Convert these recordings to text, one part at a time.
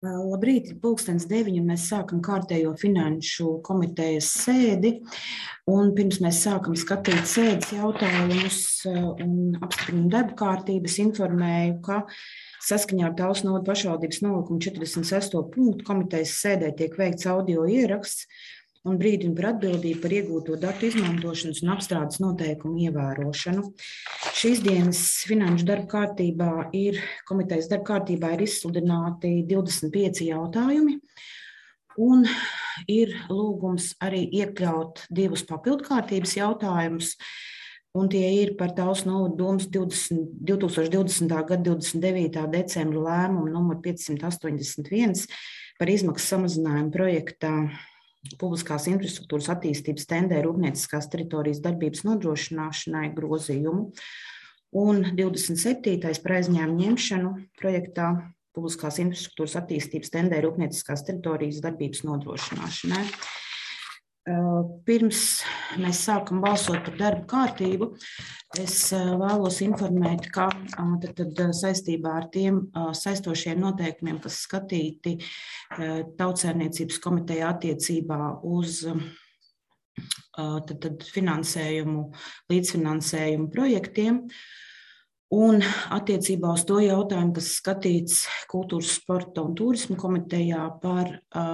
Labrīt, ir 9:00, un mēs sākam kārtējo finanšu komitejas sēdi. Un pirms mēs sākam skatīt sēdes jautājumus un apstiprinām darba kārtības, informēju, ka saskaņā ar Talsu novada pašvaldības nolikumu 46. punktu komitejas sēdē tiek veikts audio ieraksts un brīdina par atbildību par iegūto datu izmantošanas un apstrādes noteikumu ievērošanu. Šīs dienas finanšu darba kārtībā komitejas darba kārtībā ir izsludināti 25 jautājumi, un ir lūgums arī iekļaut 2 papildu kārtības jautājumus, un tie ir par Talsu novada domes 2020. gada 29. decembra lēmumu numur 581 par izmaksu samazinājumu projektā publiskās infrastruktūras attīstības tendē rūpnieciskās teritorijas darbības nodrošināšanai grozījumu, un 27. par aizņēmumu ņemšanu projektā publiskās infrastruktūras attīstības tendē rūpnieciskās teritorijas darbības nodrošināšanai. Pirms mēs sākam balsot par darba kārtību, es vēlos informēt, ka saistībā ar tiem saistošiem noteikumiem, kas skatīti Tautsēmniecības komitejā attiecībā uz finansējumu, līdzfinansējumu projektiem, un attiecībā uz to jautājumu, kas skatīts Kultūras, sporta un turisma komitejā par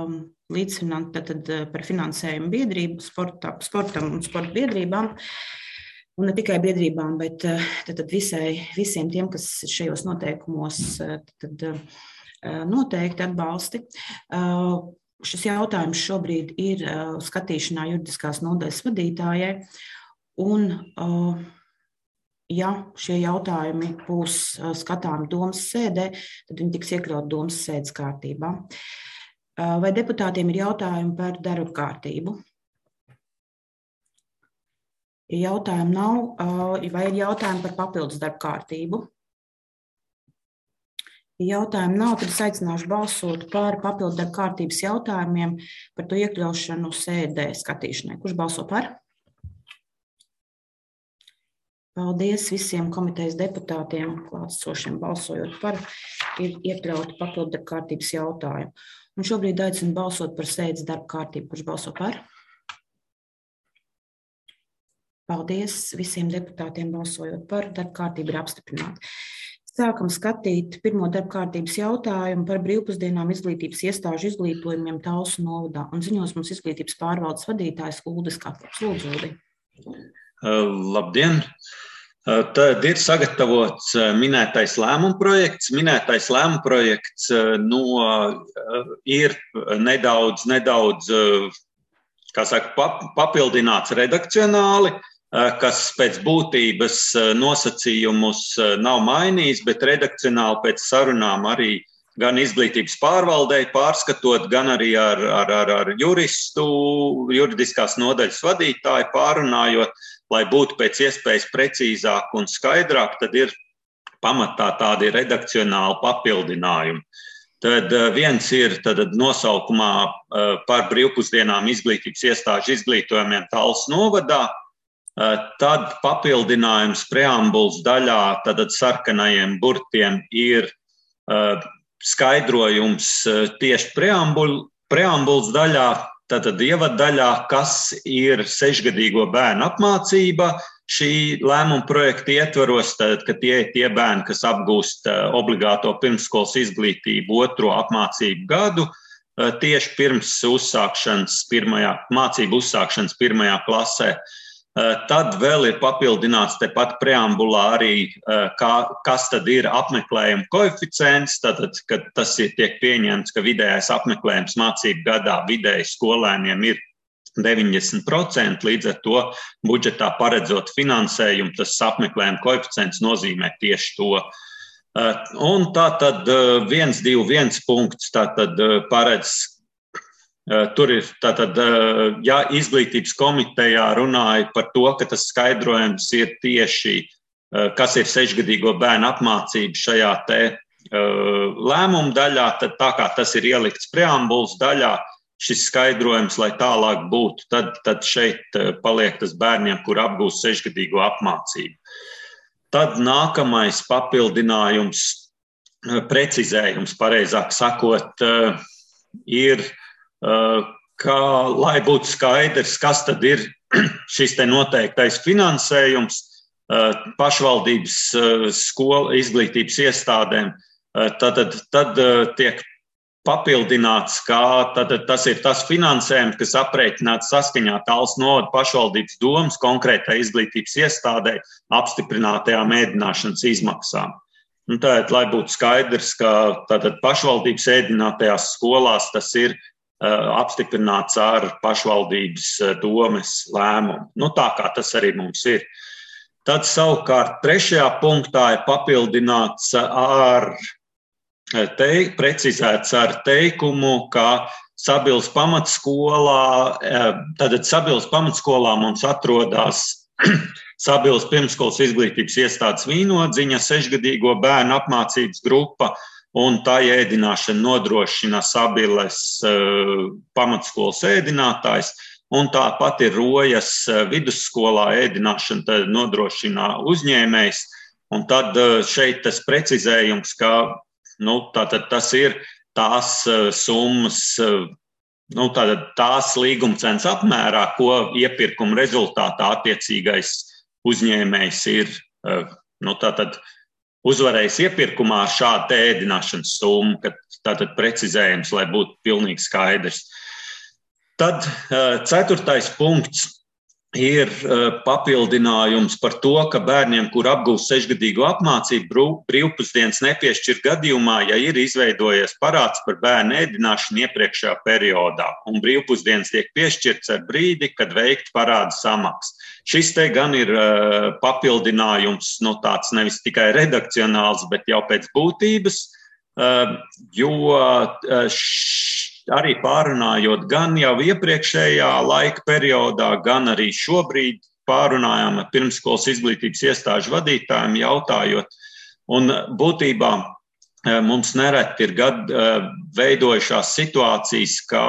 par finansējumu biedrību sportam un sporta biedrībām, un ne tikai biedrībām, bet visiem tiem, kas šajos noteikumos noteikti atbalsti. Šis jautājums šobrīd ir skatīšanā juridiskās nodaļas vadītājai, un ja šie jautājumi būs skatāmi domes sēdē, tad viņi tiks iekļaut domes sēdes kārtībā. Vai deputātiem ir jautājumi par darba kārtību? Ja jautājumu nav, vai ir jautājumi par papildus darba kārtību? Ja jautājumu nav, tad es aicināšu balsot par papildu darba kārtības jautājumiem, par to iekļaušanu sēdē skatīšanai. Kurš balso par? Paldies visiem komitejas deputātiem, klātesošiem balsojot par, ir iekļauti papildu darba kārtības jautājumi. Un šobrīd aicinu balsot par sēdes darba kārtību. Kurš balso par? Paldies visiem deputātiem balsojot par, darba kārtība ir apstiprināta. Sākam skatīt pirmo darba kārtības jautājumu par brīvpusdienām izglītības iestāžu izglītojumiem Talsu novadā. Un ziņos mums izglītības pārvaldes vadītājs Uldis Katls. Lūdzu, Uldi. Labdien! Tad ir sagatavots minētais lēmuma projekts. Minētais lēmuma projekts ir nedaudz papildināts redakcionāli, kas pēc būtības nosacījumus nav mainījis, bet redakcionāli pēc sarunām arī gan izglītības pārvaldei pārskatot, gan arī ar juristu, juridiskās nodaļas vadītāju pārunājot, lai būtu pēc iespējas precīzāk un skaidrāk, tad ir pamatā tādi redakcionāli papildinājumi. Tad viens ir nosaukumā par brīvpusdienām izglītības iestāžu izglītojumiem Talsu novadā, tad papildinājums preambulas daļā, tad sarkanajiem burtiem ir skaidrojums tieši preambulas daļā, tātad ievaddaļā, kas ir 6-gadīgo bērnu apmācība šī lēmuma projekta ietvaros, tad, ka tie bērni, kas apgūst obligāto pirmsskolas izglītību 2. apmācību gadu, tieši pirms mācību uzsākšanas 1. klasē. Tad vēl ir papildināts tepat preambulā arī, kas tad ir apmeklējuma koeficients, tad, kad tas tiek pieņemts, ka vidējais apmeklējums mācību gadā vidēji skolēniem ir 90%, līdz ar to budžetā paredzot finansējumu, tas apmeklējuma koeficients nozīmē tieši to. Un tātad 1.2.1 punkts tātad paredz. Tur ir tātad, ja izglītības komitejā runāja par to, ka tas skaidrojums ir tieši, kas ir 6-gadīgo bērnu apmācība šajā te lēmuma daļā, tad tā kā tas ir ielikts preambulas daļā, šis skaidrojums, lai tālāk būtu, tad šeit paliek tas bērniem, kur apgūst 6-gadīgo apmācību. Tad nākamais papildinājums precizējums, pareizāk sakot, ir, lai būtu skaidrs, kas tad ir šis te noteiktais finansējums pašvaldības skolu izglītības iestādēm, tad tiek papildināts, ka tas ir tas finansējums, kas aprēķināts saskaņā Talsu novada pašvaldības domas konkrētai izglītības iestādē apstiprinātajām ēdināšanas izmaksām. Tātad, lai būtu skaidrs, ka pašvaldības ēdinātajās skolās tas ir apstiprināts ar pašvaldības domes lēmumu. Tā kā tas arī mums ir. Tad savukārt trešajā punktā ir papildināts precizēts ar teikumu, ka Sabils pamatskolā, tātad Sabils pamatskolā mums atrodas Sabils pirmskolas izglītības iestādes Vīnodziņa 6-gadīgo bērnu apmācības grupa, un tā ēdināšana nodrošina Sabiles pamatskolas ēdinātājs, un tāpat ir Rojas vidusskolā ēdināšana nodrošina uzņēmējs, un tad šeit tas precizējums, ka tātad tas ir tās summas, tās līgumcenas apmērā, ko iepirkuma rezultātā attiecīgais uzņēmējs ir tātad uzvarējis iepirkumā ar šādu ēdināšanas summu, tātad precizējums, lai būtu pilnīgi skaidrs. Tad 4. punkts ir papildinājums par to, ka bērniem, kur apgūst 6-gadīgo apmācību, brīvpusdienas nepiešķir gadījumā, ja ir izveidojies parāds par bērnu ēdināšanu iepriekšējā periodā, un brīvpusdienas tiek piešķirts ar brīdi, kad veikt parādu samaksu. Šis te gan ir papildinājums, tāds nevis tikai redakcionāls, bet jau pēc būtības, jo arī pārunājot gan jau iepriekšējā laika periodā, gan arī šobrīd pārunājām ar pirmskolas izglītības iestāžu vadītājiem jautājot. Un būtībā mums nereti ir veidojušās situācijas, ka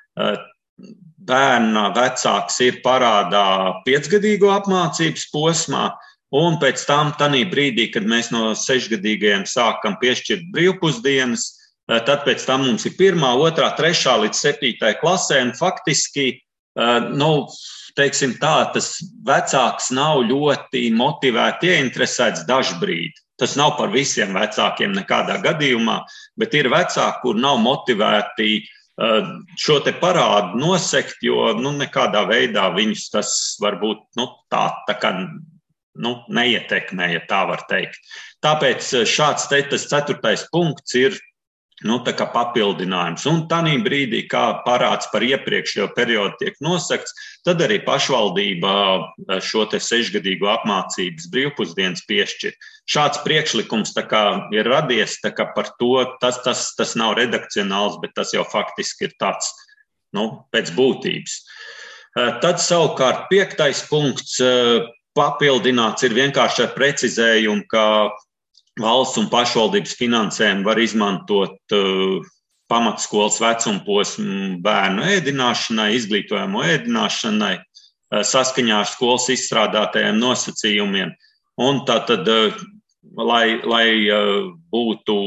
bērna vecāks ir parādā 5-gadīgo apmācības posmā, un pēc tam tanī brīdī, kad mēs no 6-gadīgajiem sākam piešķirt brīvpusdienas, tad pēc tam mums ir 1., 2., 3. līdz 7. klasē, un faktiski, teiksim tā, tas vecāks nav ļoti motivēti ieinteresēts dažbrīd. Tas nav par visiem vecākiem nekādā gadījumā, bet ir vecāki, kur nav motivēti šo te parādu nosekt, jo nekādā veidā viņus tas varbūt tā kā neietekmē, ja tā var teikt. Tāpēc šāds tas 4. punkts ir tā kā papildinājums. Un tanī brīdī, kā parāds par iepriekšējo periodu tiek nosakts, tad arī pašvaldība šo te 6-gadīgo apmācības brīvpusdienas piešķir. Šāds priekšlikums tā kā ir radies, tā kā par to, tas nav redakcionāls, bet tas jau faktiski ir tāds, pēc būtības. Tad savukārt 5. punkts papildināts ir vienkārši ar precizējumu, ka valsts un pašvaldības finansējumu var izmantot pamatskolas vecumposmu bērnu ēdināšanai, izglītojumu ēdināšanai, saskaņā ar skolas izstrādātajiem nosacījumiem. Un tātad, lai būtu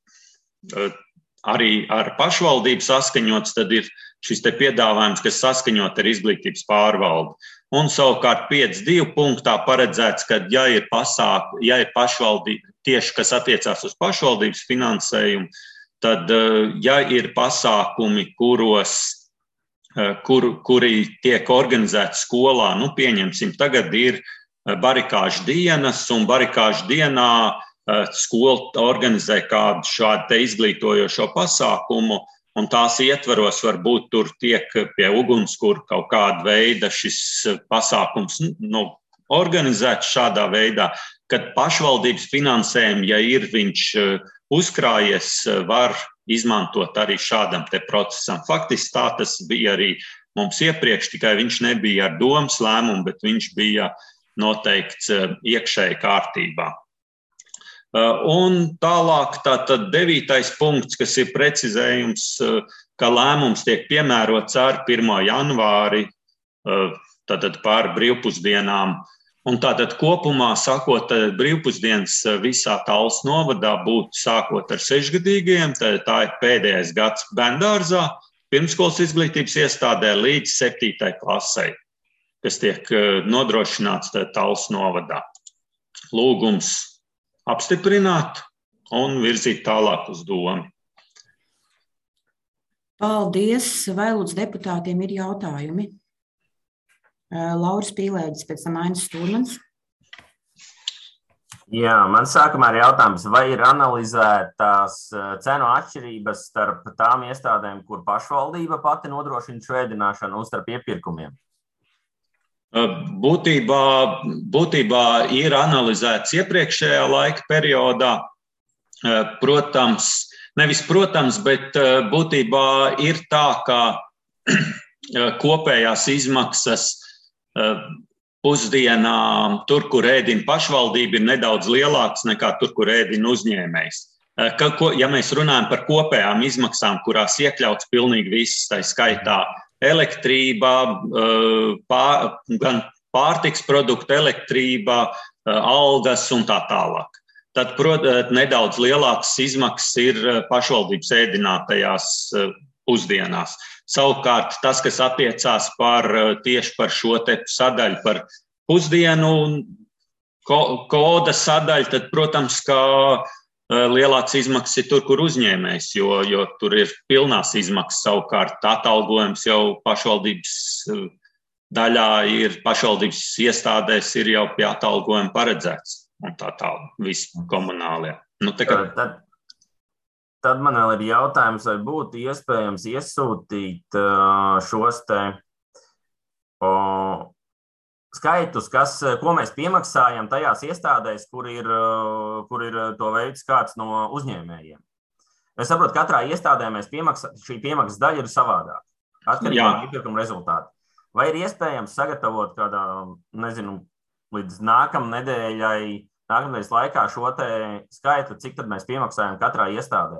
arī ar pašvaldību saskaņots, tad ir šis te piedāvājums, kas saskaņot ar izglītības pārvaldi. Un savukārt 5.2. punktā paredzēts, ka ja ir pašvaldība, tieši kas attiecās uz pašvaldības finansējumu, tad ja ir pasākumi, kuri tiek organizēti skolā, pieņemsim, tagad ir barikāžu dienas, un barikāžu dienā skola organizē kādu šādu te izglītojošo pasākumu, un tās ietvaros varbūt tur tiek pie ugunskura kaut kāda veida šis pasākums organizēts šādā veidā, kad pašvaldības finansējumu, ja ir viņš uzkrājies, var izmantot arī šādam te procesam. Faktiski tā tas bija arī mums iepriekš, tikai viņš nebija ar domas lēmumu, bet viņš bija noteikts iekšēji kārtībā. Un tālāk tātad 9. punkts, kas ir precizējums, ka lēmums tiek piemērots ar 1. janvāri, tātad par brīvpusdienām Un tātad kopumā, sakot, brīvpusdienas visā Tallas novadā būtu sākot ar 6-gadīgiem, tā ir pēdējais gads bērndārzā, pirmskolas izglītības iestādē līdz 7. klasei, kas tiek nodrošināts Tallas novadā. Lūgums apstiprināt un virzīt tālāk uz domu. Paldies! Vai lūdzu deputātiem ir jautājumi? Lauris Pīlēģis, pēc tam Ainis Stūrmans. Jā, man sākumā ir jautājums, vai ir analizētās cenu atšķirības starp tām iestādēm, kur pašvaldība pati nodrošina šo ēdināšanu un starp iepirkumiem? Būtībā ir analizēts iepriekšējā laika periodā. Protams, bet būtībā ir tā, ka kopējās izmaksas pusdienām tur, kur ēdina pašvaldība, ir nedaudz lielāks nekā tur, kur ēdina uzņēmējs. Ja mēs runājam par kopējām izmaksām, kurās iekļauts pilnīgi viss, tā skaitā elektrība, gan pārtiks produktu, elektrība, algas un tā tālāk. Tad, protams, nedaudz lielākas izmaksas ir pašvaldības ēdinātajās pusdienās. Savukārt, tas, kas attiecās tieši par šo te sadaļu par pusdienu koda sadaļu, tad, protams, ka lielāks izmaksas ir tur, kur uzņēmējs, jo tur ir pilnās izmaksas. Savukārt atalgojums jau pašvaldības daļā ir, pašvaldības iestādēs ir jau pie atalgojuma paredzēts. Un tā viss komunālie. Tad man vēl ir jautājums, vai būtu iespējams iesūtīt šos te skaitus, ko mēs piemaksājam tajās iestādēs, kur ir to veids kāds no uzņēmējiem. Es saprotu, katrā iestādē šī piemaksas daļa ir savādāk, atkarībā no iepirkuma rezultātu. Vai ir iespējams sagatavot kādā, līdz nākamnedēļas laikā šo te skaitu, cik tad mēs piemaksājam katrā iestādē?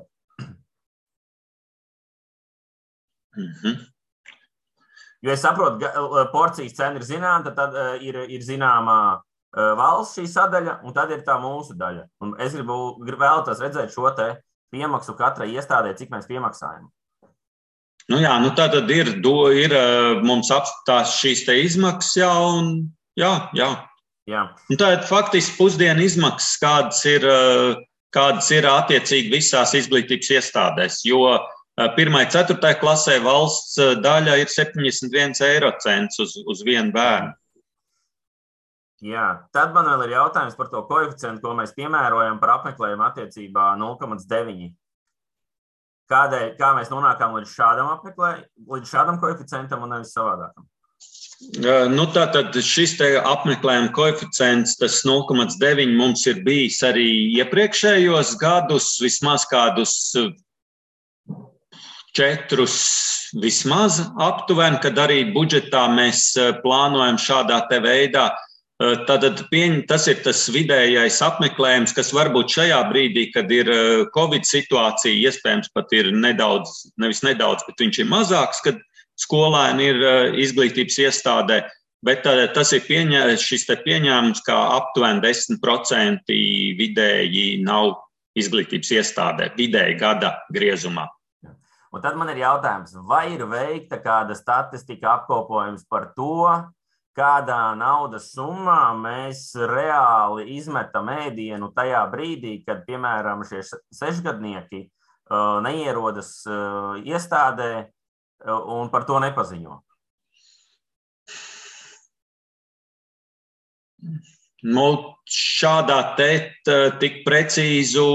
Jo es saprotu, porcijas cena ir zināma, tad ir zināma valsts šī sadaļa, un tad ir tā mūsu daļa. Un es vēlētos redzēt šo te piemaksu katrai iestādē, cik mēs piemaksājam. Tātad ir mums apstās šīs te izmaksas, jā. Un tātad faktiski pusdienu izmaksas, kādas ir attiecīgi visās izglītības iestādēs, jo 1.–4. klasē valsts daļa ir 71 eiro cents uz vienu bērnu. Jā, tad man vēl ir jautājums par to koeficientu, ko mēs piemērojam par apmeklējumu attiecībā 0,9. Kā mēs nonākam līdz šādam koeficientam un nevis savādākam? Tātad šis te apmeklējuma koeficients, tas 0,9 mums ir bijis arī iepriekšējos gadus, vismaz kādus 4 vismaz aptuveni, kad arī budžetā mēs plānojam šādā te veidā. Tātad tas ir tas vidējais apmeklējums, kas varbūt šajā brīdī, kad ir Covid situācija, iespējams pat ir nevis nedaudz, bet viņš ir mazāks, kad skolēni ir izglītības iestādē, bet tas ir šis te pieņēmums, ka aptuveni 10% vidēji nav izglītības iestādē, vidēji gada griezumā. Un tad man ir jautājums, vai ir veikta kāda statistika apkopojums par to, kādā naudas summā mēs reāli izmetam ēdienu tajā brīdī, kad, piemēram, šie 6-gadnieki neierodas iestādē un par to nepaziņo? Šādā tik precīzu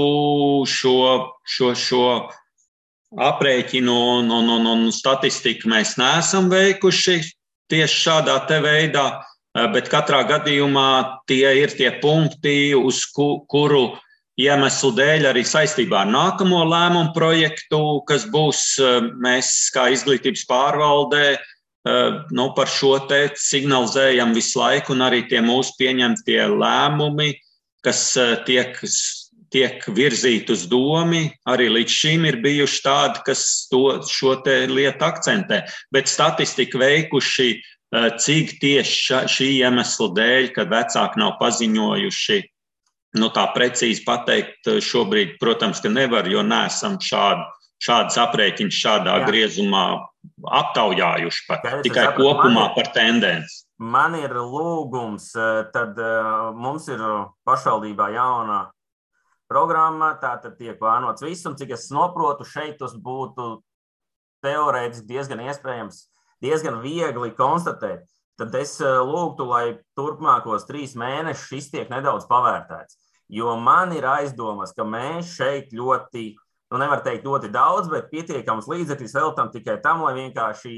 šo aprēķinu un statistiku mēs neesam veikuši tieši šādā te veidā, bet katrā gadījumā tie ir tie punkti, uz kuru iemeslu dēļ arī saistībā ar nākamo lēmumu projektu, kas būs mēs kā izglītības pārvaldē, par šo te signalizējam visu laiku, un arī tie mūsu pieņemtie lēmumi, kas tiek virzīti uz domi, arī līdz šim ir bijuši tādi, kas šo te lietu akcentē. Bet statistiku veikuši cik tieši šī iemesla dēļ, kad vecāki nav paziņojuši, tā precīzi pateikt šobrīd, protams, ka nevar, jo neesam šādas aprēķinas šādā griezumā aptaujājuši pat, tikai kopumā par tendenci. Man ir lūgums, tad mums ir pašvaldībā jauna programma, tātad tiek plānots viss, un cik es noprotu, šeit tas būtu teorētiski diezgan iespējams, diezgan viegli konstatēt. Tad es lūgtu, lai turpmākos 3 mēnešus šis tiek nedaudz pavērtēts. Jo man ir aizdomas, ka mēs šeit ļoti, nevar teikt ļoti daudz, bet pietiekams līdzekļus veltam tikai tam, lai vienkārši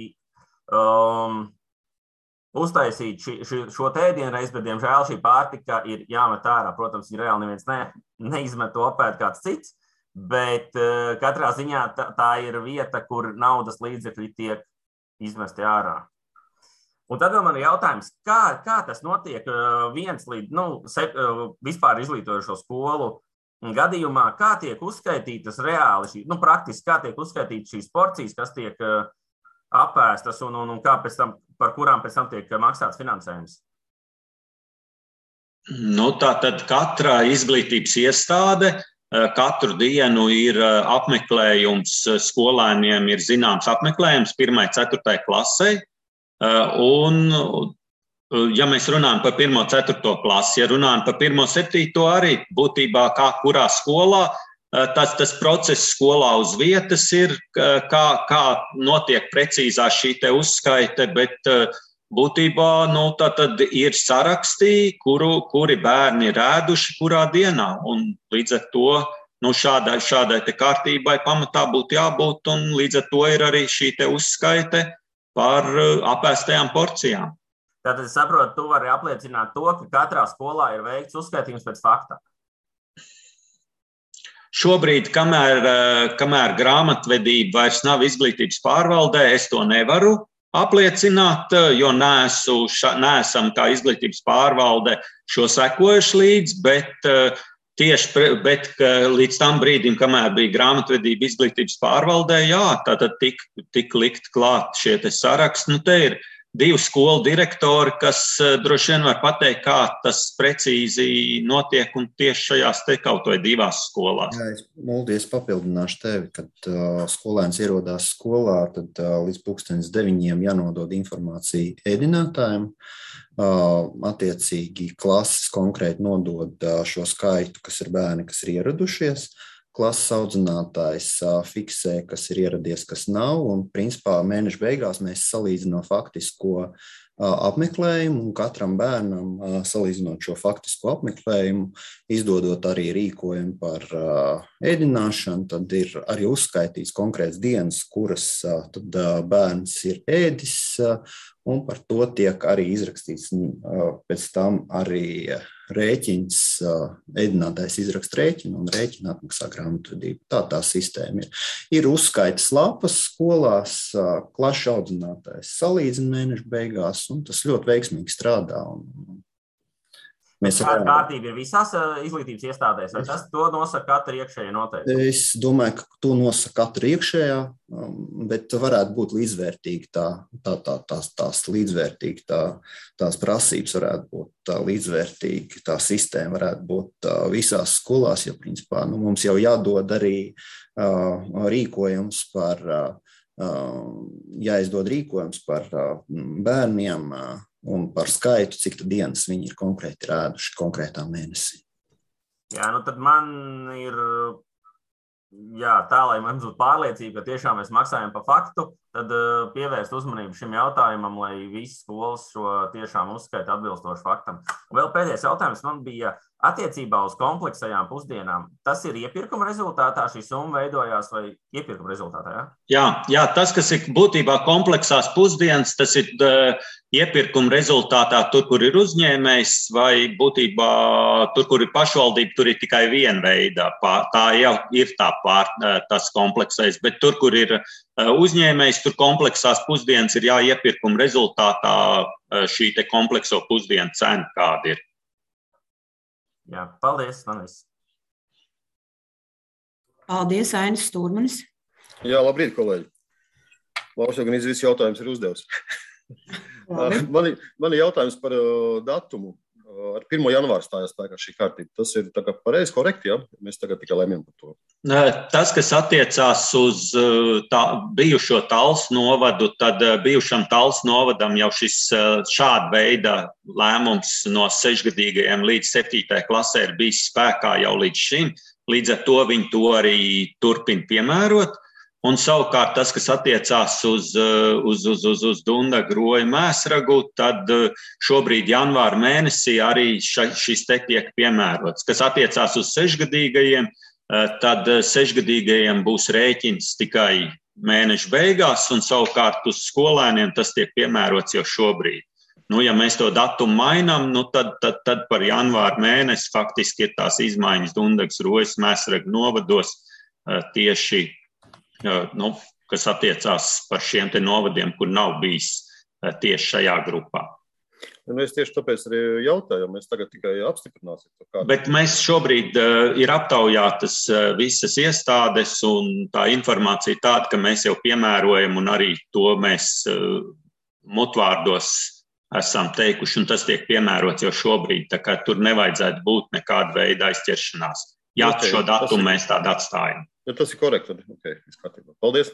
uztaisīt šo ēdienreiz, bet, diemžēl, šī pārtika ir jāmet ārā. Protams, ja reāli neviens neizmet to apēd kāds cits, bet katrā ziņā tā ir vieta, kur naudas līdzekļi tiek izmesti ārā. Un tad vēl man ir jautājums, kā tas notiek vispār izglītojošo skolu gadījumā, kā tiek uzskaitītas reāli, praktiski kā tiek uzskaitītas šīs porcijas, kas tiek apēstas un kā pēc tam, par kurām pēc tam tiek maksāts finansējums? Tātad katra izglītības iestāde katru dienu ir apmeklējums skolēniem, ir zināms apmeklējums 1.–4. klasei. Un, ja mēs runājam par 1.–4. klasi, ja runājam par 1.–7. arī būtībā kā kurā skolā, tas process skolā uz vietas ir, kā notiek precīzā šī te uzskaite, bet būtībā tad ir sarakstī, kuri bērni ir ēduši kurā dienā. Un līdz ar to šādai te kārtībai pamatā būtu jābūt, un līdz ar to ir arī šī te uzskaite par apēstajām porcijām. Tātad es saprotu, tu vari apliecināt to, ka katrā skolā ir veikts uzskaitījums pēc fakta. Šobrīd, kamēr grāmatvedība vairs nav izglītības pārvaldē, es to nevaru apliecināt, jo neesam kā izglītības pārvalde šo sekojuši līdz, bet līdz tam brīdim, kamēr bija grāmatvedība izglītības pārvaldē, tātad tik likt klāt šie te saraksti. Te ir 2 skolu direktori, kas droši vien var pateikt, kā tas precīzi notiek un tieši šajās te kaut vai 2 skolās. Jā, Muldi, papildināšu tevi, kad skolēns ierodās skolā, tad līdz 9:00 jānodod informācija ēdinātājiem. Attiecīgi klases konkrēti nodod šo skaitu, kas ir bērni, kas ir ieradušies. Klases audzinātājs fiksē, kas ir ieradies, kas nav, un principā mēneša beigās mēs salīdzinām faktisko apmeklējumu, un katram bērnam, salīdzinot šo faktisko apmeklējumu, izdodot arī rīkojumu par ēdināšanu, tad ir arī uzskaitīts konkrēts dienas, kuras tad bērns ir ēdis, un par to tiek arī izrakstīts pēc tam arī rēķins, ēdinātājs izraksta rēķinu un rēķina atmaksā grāmatvedību. Tā sistēma ir. Ir uzskaitas lapas skolās, klašu audzinātājs salīdzina mēneša beigās, un tas ļoti veiksmīgi strādā. Kāda kārtība ir visās izglītības iestādēs, vai tas to nosaka katra iekšējā noteikuma? Es domāju, ka to nosaka katra iekšējā, bet varētu būt līdzvērtīgi tās prasības varētu būt līdzvērtīgi, tā sistēma varētu būt visās skolās, jo principā mums jau jādod arī rīkojums par, jāizdod rīkojums par bērniem, un par skaitu, cik dienas viņi ir konkrēti rēduši konkrētā mēnesī. Jā, tad man ir, tā, lai mums būtu pārliecība, ka tiešām mēs maksājam pa faktu, tad pievērst uzmanību šim jautājumam, lai visi skolas šo tiešām uzskaita atbilstoši faktam. Un vēl pēdējais jautājums man bija attiecībā uz kompleksajām pusdienām. Tas ir iepirkuma rezultātā, šī summa veidojās vai iepirkuma rezultātā, jā? Jā, tas, kas ir būtībā kompleksās pusdienas, tas ir iepirkuma rezultātā tur, kur ir uzņēmējs, vai būtībā tur, kur ir pašvaldība, tur ir tikai viena veida. Tā jau ir tas kompleksais, bet tur, kur ir uzņēmējs, tur kompleksās pusdienas ir jāiepirkuma rezultātā šī te komplekso pusdienu cena, kāda ir. Jā, paldies, man viss. Paldies, Ainis Stūrmanis. Jā, labrīt, kolēģi. Lauks jau gan viss jautājums ir uzdevis. Man ir jautājums par datumu. Ar 1. janvāru stājās spēkā šī kārtība. Tas ir tā kā pareizi, korekti, ja? Mēs tagad tikai lemjam par to. Tas, kas attiecās uz bijušo Talsu novadu, tad bijušam Talsu novadam jau šis šāda veida lēmums no 6-gadīgajiem līdz 7. klasē ir bijis spēkā jau līdz šim. Līdz ar to viņi to arī turpina piemērot. Un savukārt tas, kas attiecās uz Dundagu, Groju, Mēsragu, tad šobrīd janvāra mēnesī arī šis te tiek piemērots. Kas attiecās uz 6-gadīgajiem, tad 6-gadīgajiem būs rēķins tikai mēneša beigās, un savukārt uz skolēniem tas tiek piemērots jau šobrīd. Ja mēs to datumu mainām, tad par janvāra mēnesi faktiski ir tās izmaiņas Dundagas, Rojas, Mēsraga novados tieši, kas attiecās par šiem te novadiem, kur nav bijis tieši šajā grupā. Es tieši tāpēc arī jautāju, mēs tagad tikai apstiprināsim to kādu. Bet mēs šobrīd ir aptaujātas visas iestādes, un tā informācija tāda, ka mēs jau piemērojam, un arī to mēs mutvārdos esam teikuši, un tas tiek piemērots jau šobrīd, tā kā tur nevajadzētu būt nekāda veida aizķeršanās. Jā, šo datumu mēs tādu atstājam. Ja tas ir korekti, tad viss kārtībā. Paldies.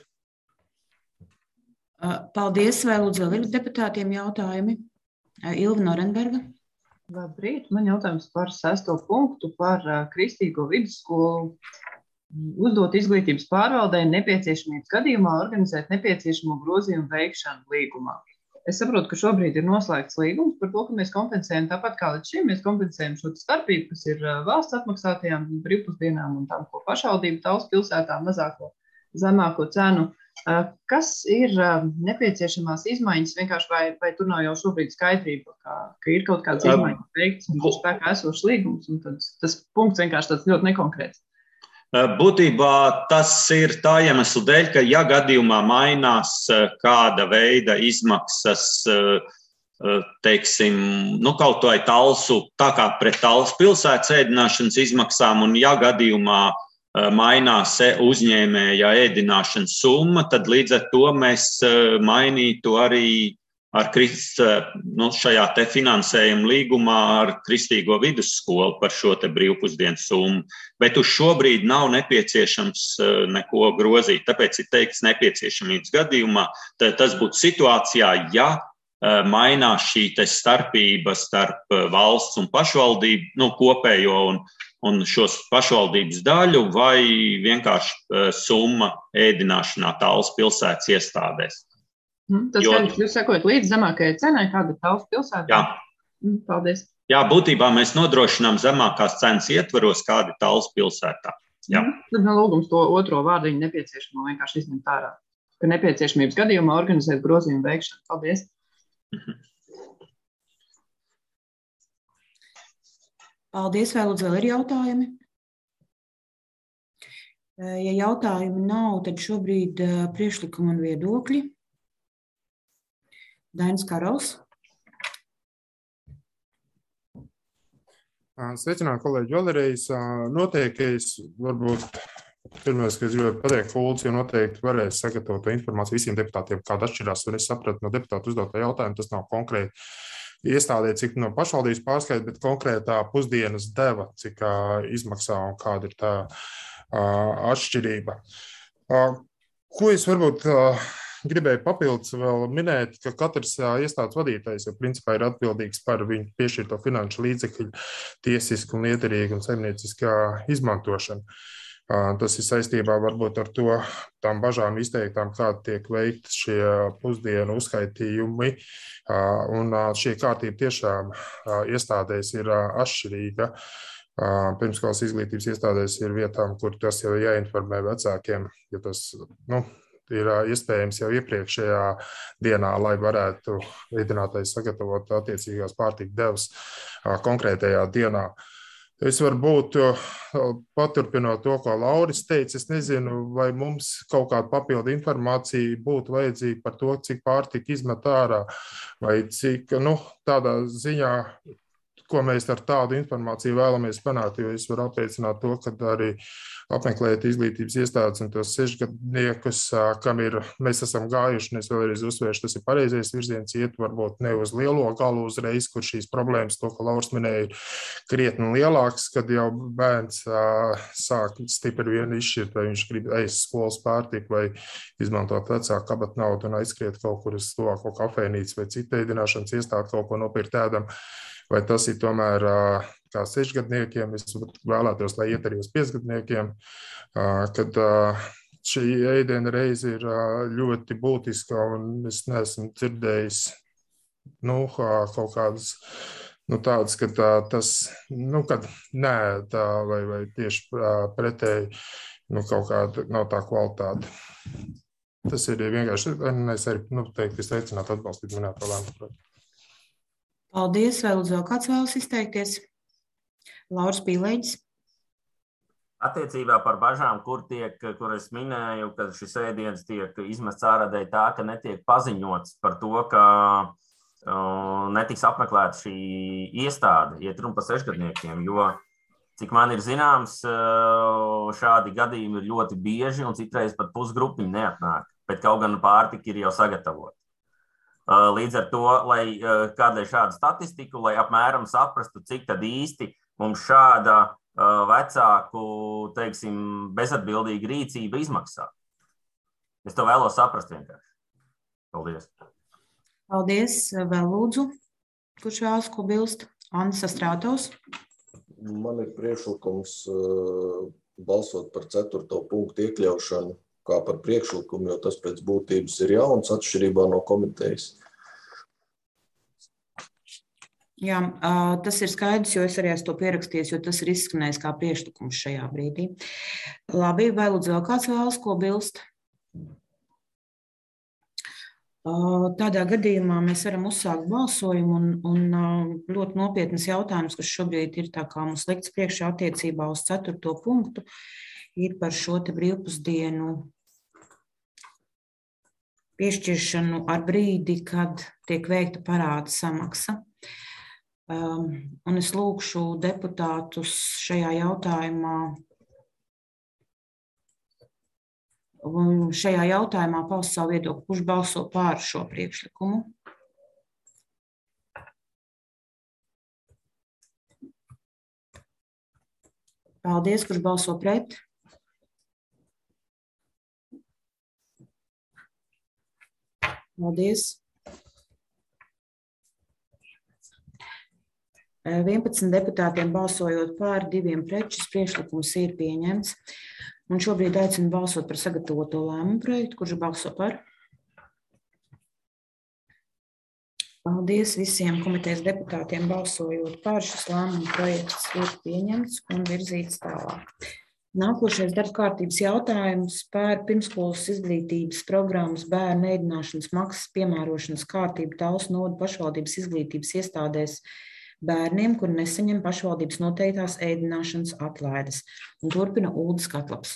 Paldies. Vai lūdzu vēl ir deputātiem jautājumi? Ilva Norenberga. Labrīt. Man jautājums par 6. punktu par Kristīgo vidusskolu. Uzdot izglītības pārvaldē nepieciešamības gadījumā organizēt nepieciešamo grozījumu veikšanu līgumā. Es saprotu, ka šobrīd ir noslēgts līgums par to, ka mēs kompensējam tāpat kā līdz šim. Mēs kompensējam šo starpību, kas ir valsts atmaksātajām brīvpusdienām un tam, ko pašvaldība Talsu pilsētā zemāko cenu. Kas ir nepieciešamās izmaiņas vienkārši vai tur nav jau šobrīd skaidrība, ka ir kaut kādas izmaiņas veikts un spēkā esošs līgums, un tad tas punkts vienkārši tāds ļoti nekonkrēts? Būtībā tas ir tā iemesla dēļ, ka ja gadījumā mainās kāda veida izmaksas, teiksim, kaut vai Talsu, tā kā pret Talsu pilsētas ēdināšanas izmaksām, un ja gadījumā mainās uzņēmēja ēdināšanas summa, tad līdz ar to mēs mainītu arī ar šajā te finansējuma līgumā ar Kristīgo vidusskolu par šo te brīvpusdienu summu. Bet uz šobrīd nav nepieciešams neko grozīt. Tāpēc ir teikts nepieciešamības gadījumā. Tas būtu situācijā, ja mainās šī te starpība starp valsts un pašvaldību, kopējo un šos pašvaldības daļu vai vienkārši summa ēdināšanā Talsu pilsētas iestādēs. Tas jūs sakojat līdz zemākajai cenai, kāda ir Talsu pilsētā? Jā. Paldies. Jā, būtībā mēs nodrošinām zemākās cenas ietvaros, kāda ir Talsu pilsētā. Jā. Tad lūgums to otro vārdiņu nepieciešamo vienkārši izņemt ārā. Ka nepieciešamības gadījumā organizēt grozījumu veikšanu. Paldies. Paldies. Vai lūdzu vēl ir jautājumi? Ja jautājumi nav, tad šobrīd priekšlikumi un viedokļi. Dainis Karls. Sveicināt, kolēģi, vēlreiz. Noteikti es varbūt pirmais, ka es gribēju pateikt, Ulds, jo noteikti varēs sagatavot to informāciju visiem deputātiem, kāda atšķirās, un es sapratu no deputātu uzdotā jautājuma, tas nav konkrēti iestādē, cik no pašvaldības pārskaita, bet konkrētā pusdienas deva, cik izmaksā un kāda ir tā atšķirība. Ko es varbūt gribēju papildus vēl minēt, ka katrs iestādes vadītājs jau principā ir atbildīgs par viņu piešķirto finanšu līdzekļu tiesisku un liederīgu un saimnieciskā izmantošanu. Tas ir saistībā varbūt ar tām bažām izteiktām, kāda tiek veikti šie pusdienu uzskaitījumi. Un šī kārtība tiešām iestādēs ir atšķirīga. Pirmskolas izglītības iestādēs ir vietām, kur tas jau jāinformē vecākiem, jo tas, ir iespējams jau iepriekšējā dienā, lai varētu ēdinātājs sagatavot attiecīgās pārtika devas konkrētajā dienā. Es varbūt paturpinot to, ko Lauris teica, es nezinu, vai mums kaut kāda papildu informācija būtu vajadzīga par to, cik pārtika izmet ārā, vai cik, tādā ziņā, ko mēs ar tādu informāciju vēlamies panākt, jo es varu apliecināt to, ka arī apmeklējot izglītības iestādes un tos 6-gadniekus, kam mēs esam gājuši, un es vēlreiz uzsvēršu, tas ir pareizais virziens, iet varbūt ne uz lielo galu uzreiz, kur šīs problēmas, to, ko Lauris minēja, ir krietni lielāks, kad jau bērns sāk stipri vien izšķirt, vai viņš grib ēst skolas pārtiku vai izmantot vecāku kabatu naudu un aizskriet kaut kur uz tuvāko kafejnīcu vai citu ēdināšanas iestādi kaut ko nopirkt ēdam. Vai tas ir tomēr kā 6-gadniekiem, es vēlētos, lai iet arī uz 5-gadniekiem, kad šī ēdiena reize ir ļoti būtiska, un es neesmu dzirdējis kaut kādas tādas, ka tas, kad nē, tā vai tieši pretēji, kaut kāda nav tā kvalitāte. Tas ir vienkārši, es arī teiktu, es aicinātu atbalstīt minēto lēmumu. Paldies. Vai lūdzu vēl kāds vēlas izteikties? Lauris Pīlēģis. Attiecībā par bažām, kur es minēju, ka šis ēdiens tiek izmests ārā dēļ tā, ka netiek paziņots par to, ka netiks apmeklēta šī iestāde, iet runa par 6-gadniekiem, jo, cik man ir zināms, šādi gadījumi ir ļoti bieži un citreiz pat pusgrupiņi neatnāk, bet kaut gan pārtika ir jau sagatavota. Līdz ar to, lai kādai šādu statistiku, lai apmēram saprastu, cik tad īsti mums šāda vecāku, teiksim, bezatbildīga rīcība izmaksā. Es to vēlos saprast vienkārši. Paldies. Paldies. Vēl lūdzu, kurš vēlas ko bilst? Andis Astrātovs. Man ir priekšlikums balsot par 4. punktu iekļaušanu kā par priekšlikumu, jo tas pēc būtības ir jauns atšķirībā no komitejas. Jā, tas ir skaidrs, jo es arī esmu to pierakstījis, jo tas ir izskanējis kā priekšlikums šajā brīdī. Labi, vai lūdzu vēl kāds vēlas ko bilst? Tādā gadījumā mēs varam uzsākt balsojumu un ļoti nopietnas jautājums, kas šobrīd ir tā kā mums likts priekšā attiecībā uz 4. punktu, ir par šo te brīvpusdienu piešķiršanu ar brīdi, kad tiek veikta parāda samaksa. Un es lūkšu deputātus šajā jautājumā paust savu viedokli, kurš balso pār šo priekšlikumu. Paldies, kurš balso pret. Paldies. 11 deputātiem balsojot pār, 2 pret, šis priekšlikums ir pieņemts. Un šobrīd aicinu balsot par sagatavoto lēmumu projektu, kurš balso par. Paldies visiem komitejas deputātiem balsojot par, šis lēmumu projekts ir pieņemts un virzīts tālāk. Nākošais darba kārtības jautājums par pirmskolas izglītības programmas bērnu ēdināšanas maksas piemērošanas kārtību Talsu novada pašvaldības izglītības iestādēs bērniem, kuri nesaņem pašvaldības noteiktās ēdināšanas atlaides. Un turpina Uldis Katlaps.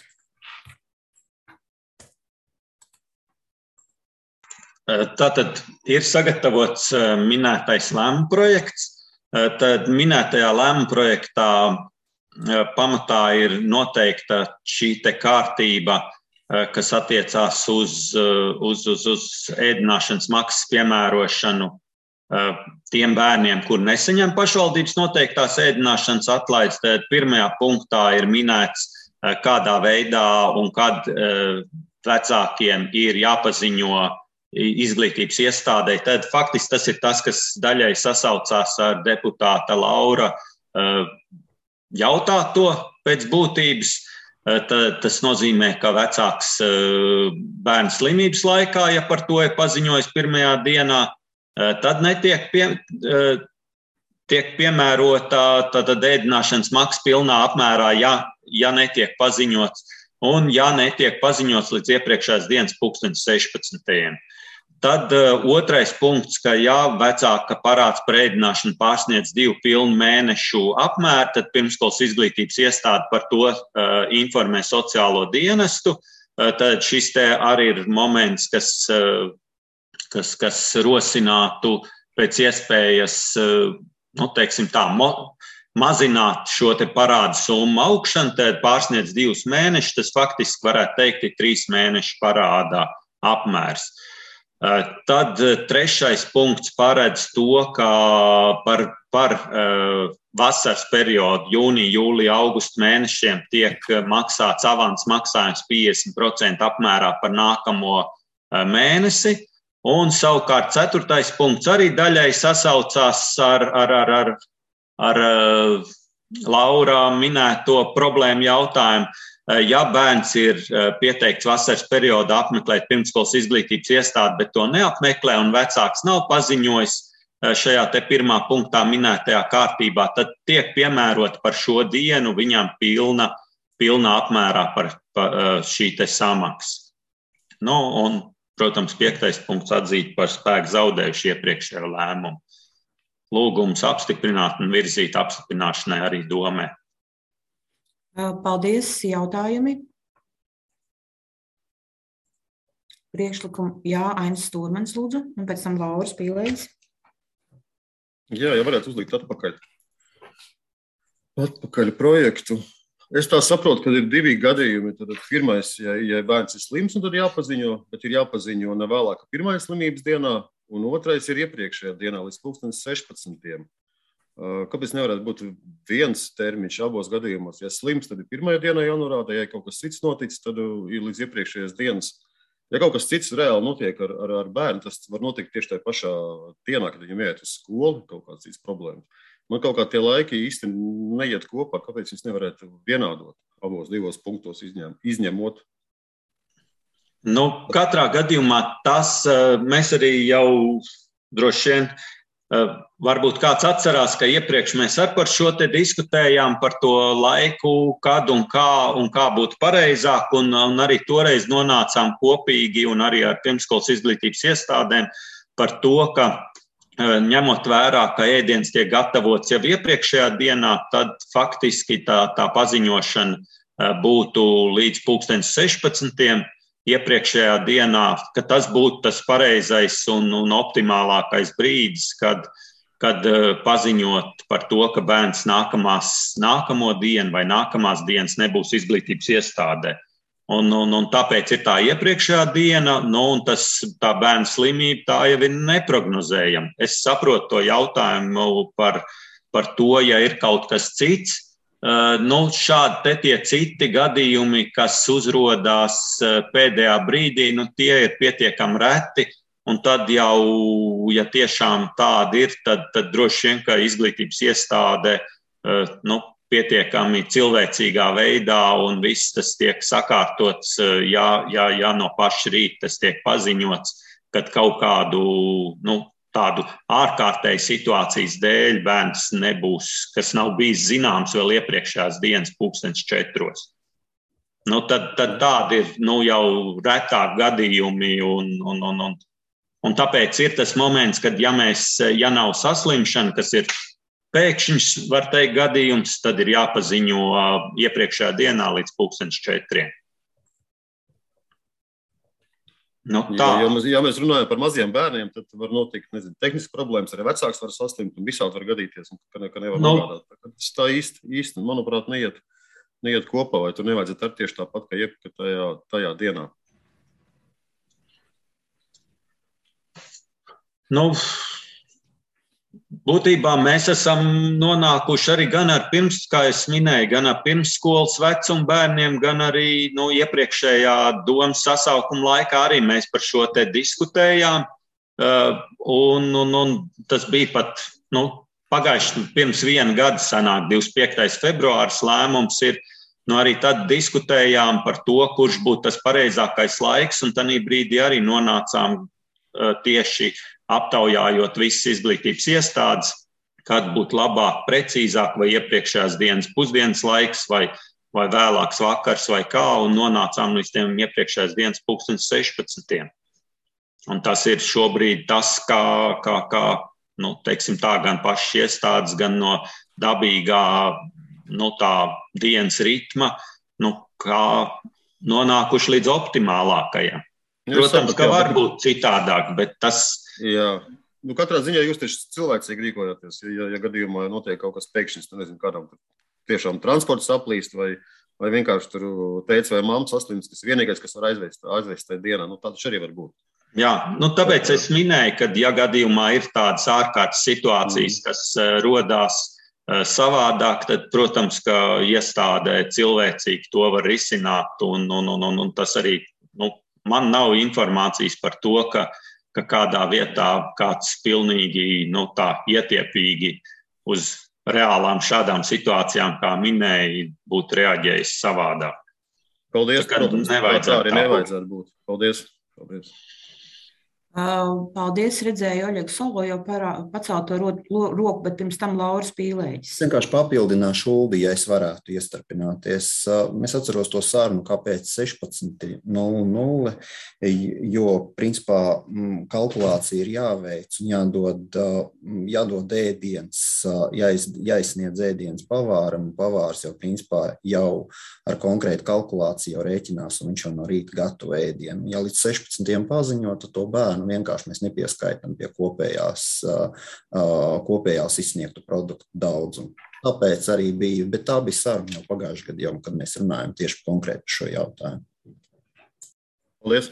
Tātad ir sagatavots minētais lēmuma projekts. Tad minētajā lēmuma projektā pamatā ir noteikta šī te kārtība, kas attiecās uz ēdināšanas maksas piemērošanu tiem bērniem, kur nesaņem pašvaldības noteiktās ēdināšanas atlaides. Tad pirmajā punktā ir minēts, kādā veidā un kad vecākiem ir jāpaziņo izglītības iestādē. Tad faktiski tas ir tas, kas daļai sasaucās ar deputāta Laura jautāto pēc būtības. Tas nozīmē, ka vecāks bērna slimības laikā, ja par to ir paziņojis pirmajā dienā, tad netiek tiek piemērota ēdināšanas maksa pilnā apmērā, ja netiek paziņots, un ja netiek paziņots līdz iepriekšējās dienas 16. Tad otrais punkts, ka ja vecāka parāds par ēdināšanu pārsniedz 2 pilnu mēnešu apmēru, tad pirmskolas izglītības iestāde par to informē sociālo dienestu. Tad šis te arī ir moments, kas rosinātu pēc iespējas teiksim tā, mazināt šo te parādu summu augšanu, tad pārsniedz 2 mēnešus, tas faktiski varētu teikt, ir 3 mēnešu parādā apmērs. Tad 3. punkts paredz to, ka par vasaras periodu, jūnija, jūlija, augusta mēnešiem tiek maksāts avans maksājums 50% apmērā par nākamo mēnesi. Un savukārt 4. punkts arī daļai sasaucās ar Laura minēto problēmu jautājumu. Ja bērns ir pieteikts vasaras periodā apmeklēt pirmsskolas izglītības iestādi, bet to neapmeklē un vecāks nav paziņojis šajā te 1. punktā minētajā kārtībā, tad tiek piemērot par šo dienu viņam pilna apmērā par šī te samaksa. Un, protams, 5. punkts atzīt par spēku zaudējuši iepriekšējo lēmumu. Lūgums apstiprināt un virzīt apstiprināšanai arī domē. Paldies. Jautājumi? Priekšlikumu. Jā, Ainis Stūrmans lūdzu, un pēc tam Lauris Pīlējs. Jā, varētu uzlikt atpakaļ projektu. Es tā saprotu, ka ir 2 gadījumi. Tad pirmais, ja bērns ir slims, tad jāpaziņo, bet ir jāpaziņo ne vēlāk 1. slimības dienā, un 2. ir iepriekšējā dienā līdz 16. Kāpēc nevarētu būt viens termiņš abos gadījumos? Ja slims, tad ir 1. dienā jānorāda, ja kaut kas cits noticis, tad ir līdz iepriekšējās dienas. Ja kaut kas cits reāli notiek ar bērnu, tas var notikt tieši tajā pašā dienā, kad viņam iet uz skolu, kaut kāds cits problēmas. Man kaut kā tie laiki īsti neiet kopā, kāpēc viņas nevarētu vienādot abos 2 punktos izņemot? Katrā gadījumā tas mēs arī jau droši vien varbūt kāds atcerās, ka iepriekš mēs arī par šo te diskutējām par to laiku, kad un kā būtu pareizāk, un arī toreiz nonācām kopīgi un arī ar pirmsskolas izglītības iestādēm par to, ka ņemot vērā, ka ēdiens tiek gatavots jau iepriekšējā dienā, tad faktiski tā paziņošana būtu līdz 16. iepriekšējā dienā, ka tas būtu tas pareizais un optimālākais brīdis, kad paziņot par to, ka bērns nākamo dienu vai nākamās dienas nebūs izglītības iestādē. Un tāpēc ir tā iepriekšējā diena, un tā bērna slimība tā jau ir neprognozējama. Es saprotu to jautājumu par to, ja ir kaut kas cits. Šādi tie citi gadījumi, kas uzrodās pēdējā brīdī, tie ir pietiekami reti. Un tad jau, ja tiešām tādi ir, tad droši vien, ka izglītības iestāde pietiekami cilvēcīgā veidā un viss tas tiek sakārtots, ja no paša rīta tas tiek paziņots, kad kaut kādu tādu ārkārtēju situācijas dēļ bērns nebūs, kas nav bijis zināms vēl iepriekšējās dienas 4:00. Tad tādi ir jau retāk gadījumi, un tāpēc ir tas moments, kad ja nav saslimšana, kas ir pēkšņs, var teikt, gadījums, tad ir jāpaziņo iepriekšējā dienā līdz 4:00. Ja mēs runājam par maziem bērniem, tad var notikt tehniskas problēmas, arī vecāks var saslimt un visādi var gadīties, ka nevar norādāt. Tas tā īsti, manuprāt, neiet kopā, vai tur nevajadzētu ar tieši tāpat, kā tajā dienā. Būtībā mēs esam nonākuši arī gan ar kā es minēju, gan ar pirmsskolas vecumu bērniem, gan arī iepriekšējā domas sasaukuma laikā arī mēs par šo te diskutējām. Un tas bija pat pagājuši pirms 1 gada sanāk, 25. februāris lēmums ir. Arī tad diskutējām par to, kurš būtu tas pareizākais laiks, un tanī brīdī arī nonācām tieši aptaujājot visas izglītības iestādes, kad būtu labāk, precīzāk, vai iepriekšējās dienas pusdienas laiks, vai vēlāks vakars, vai kā, un nonācām līdz tiem iepriekšējās dienas 16:00. Un tas ir šobrīd tas, kā teiksim tā, gan pašas iestādes, gan no dabīgā, tā dienas ritma, kā nonākuši līdz optimālākajam. Protams, ka var būt citādāk, bet tas... Jā, Katrā ziņā jūs tieši cilvēcīgi rīkojaties, ja gadījumā notiek kaut kas pēkšņs, nezinu, kādam tiešām transports saplīst vai vienkārši tur tēvs vai mamma saslimst, tas vienīgais, kas var aizvest tajā dienā, tā taču arī var būt. Jā, tāpēc es minēju, ka ja gadījumā ir tādas ārkārtas situācijas, kas rodās savādāk, tad, protams, ka iestādē cilvēcīgi to var risināt, un tas arī, man nav informācijas par to, ka kādā vietā kāds pilnīgi, tā ietiepīgi uz reālām šādām situācijām, kā minēja, būtu reaģējis savādāk. Paldies, protams, tā arī nevajadzētu būt. Paldies. Paldies, redzēju Oļegu Solo jau pacelt to roku, bet pirms tam Lauris Pīlēģis. Es vienkārši papildināšu Uldi, ja es varētu iestarpināties. Es atceros to sarunu, kāpēc 16:00, jo, principā, kalkulācija ir jāveic un jādod ēdiens, jāizsniedz ēdiens pavāram, un pavārs jau, principā, jau ar konkrētu kalkulāciju jau rēķinās, un viņš jau no rīta gatavo ēdienu. Ja līdz 16:00 paziņo, tad to bērnu vienkārši mēs nepieskaitam pie kopējās izsniegtu produktu daudzumu. Tāpēc arī bija, bet tā bija saruna jau pagājušajā gadā, jau, kad mēs runājam tieši konkrēti par šo jautājumu. Paldies.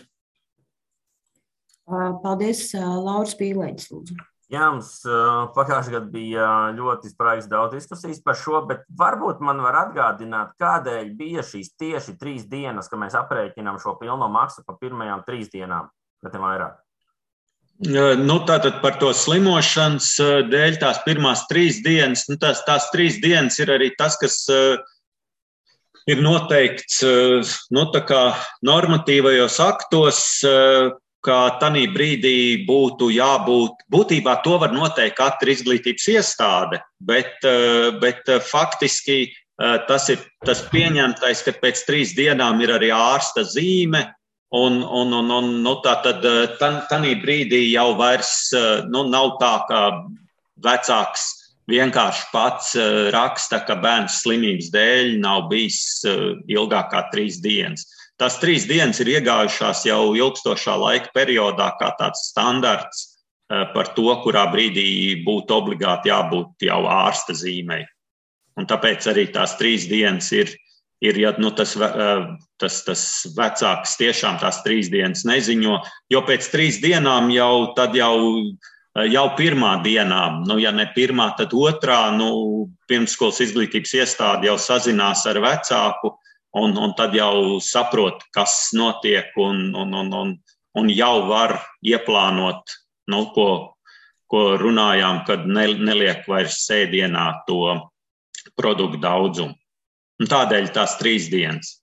Paldies, Lauris Pīlēģis, lūdzu. Jā, mums pagājušajā gadā bija ļoti spraigas daudz diskusijas par šo, bet varbūt man var atgādināt, kādēļ bija šīs tieši 3 dienas, ka mēs aprēķinām šo pilno maksu pa pirmajām 3 dienām, bet ne vairāk. Tātad par to slimošanas dēļ tās pirmās 3 dienas, tās 3 dienas ir arī tas, kas ir noteikts tā kā normatīvajos aktos, ka tanī brīdī būtu jābūt, būtībā to var noteikt katra izglītības iestāde, bet faktiski tas ir tas pieņemtais, ka pēc 3 dienām ir arī ārsta zīme, un tātad tanī brīdī jau vairs nav tā, ka vecāks vienkārši pats raksta, ka bērns slimības dēļ nav bijis ilgāk kā 3 dienas. Tās 3 dienas ir iegājušās jau ilgstošā laika periodā kā tāds standarts par to, kurā brīdī būtu obligāti jābūt jau ārsta zīmei. Un tāpēc arī tās 3 dienas ir ja tas vecāks tiešām tās 3 dienas neziņo, jo pēc 3 dienām jau pirmā dienā, ja ne pirmā, tad otrā, pirmsskolas izglītības iestāde jau sazinās ar vecāku, un tad jau saprot, kas notiek, un jau var ieplānot, ko runājām, kad neliek vairs sēdienā to produktu daudzumu. Un tādēļ tās 3 dienas.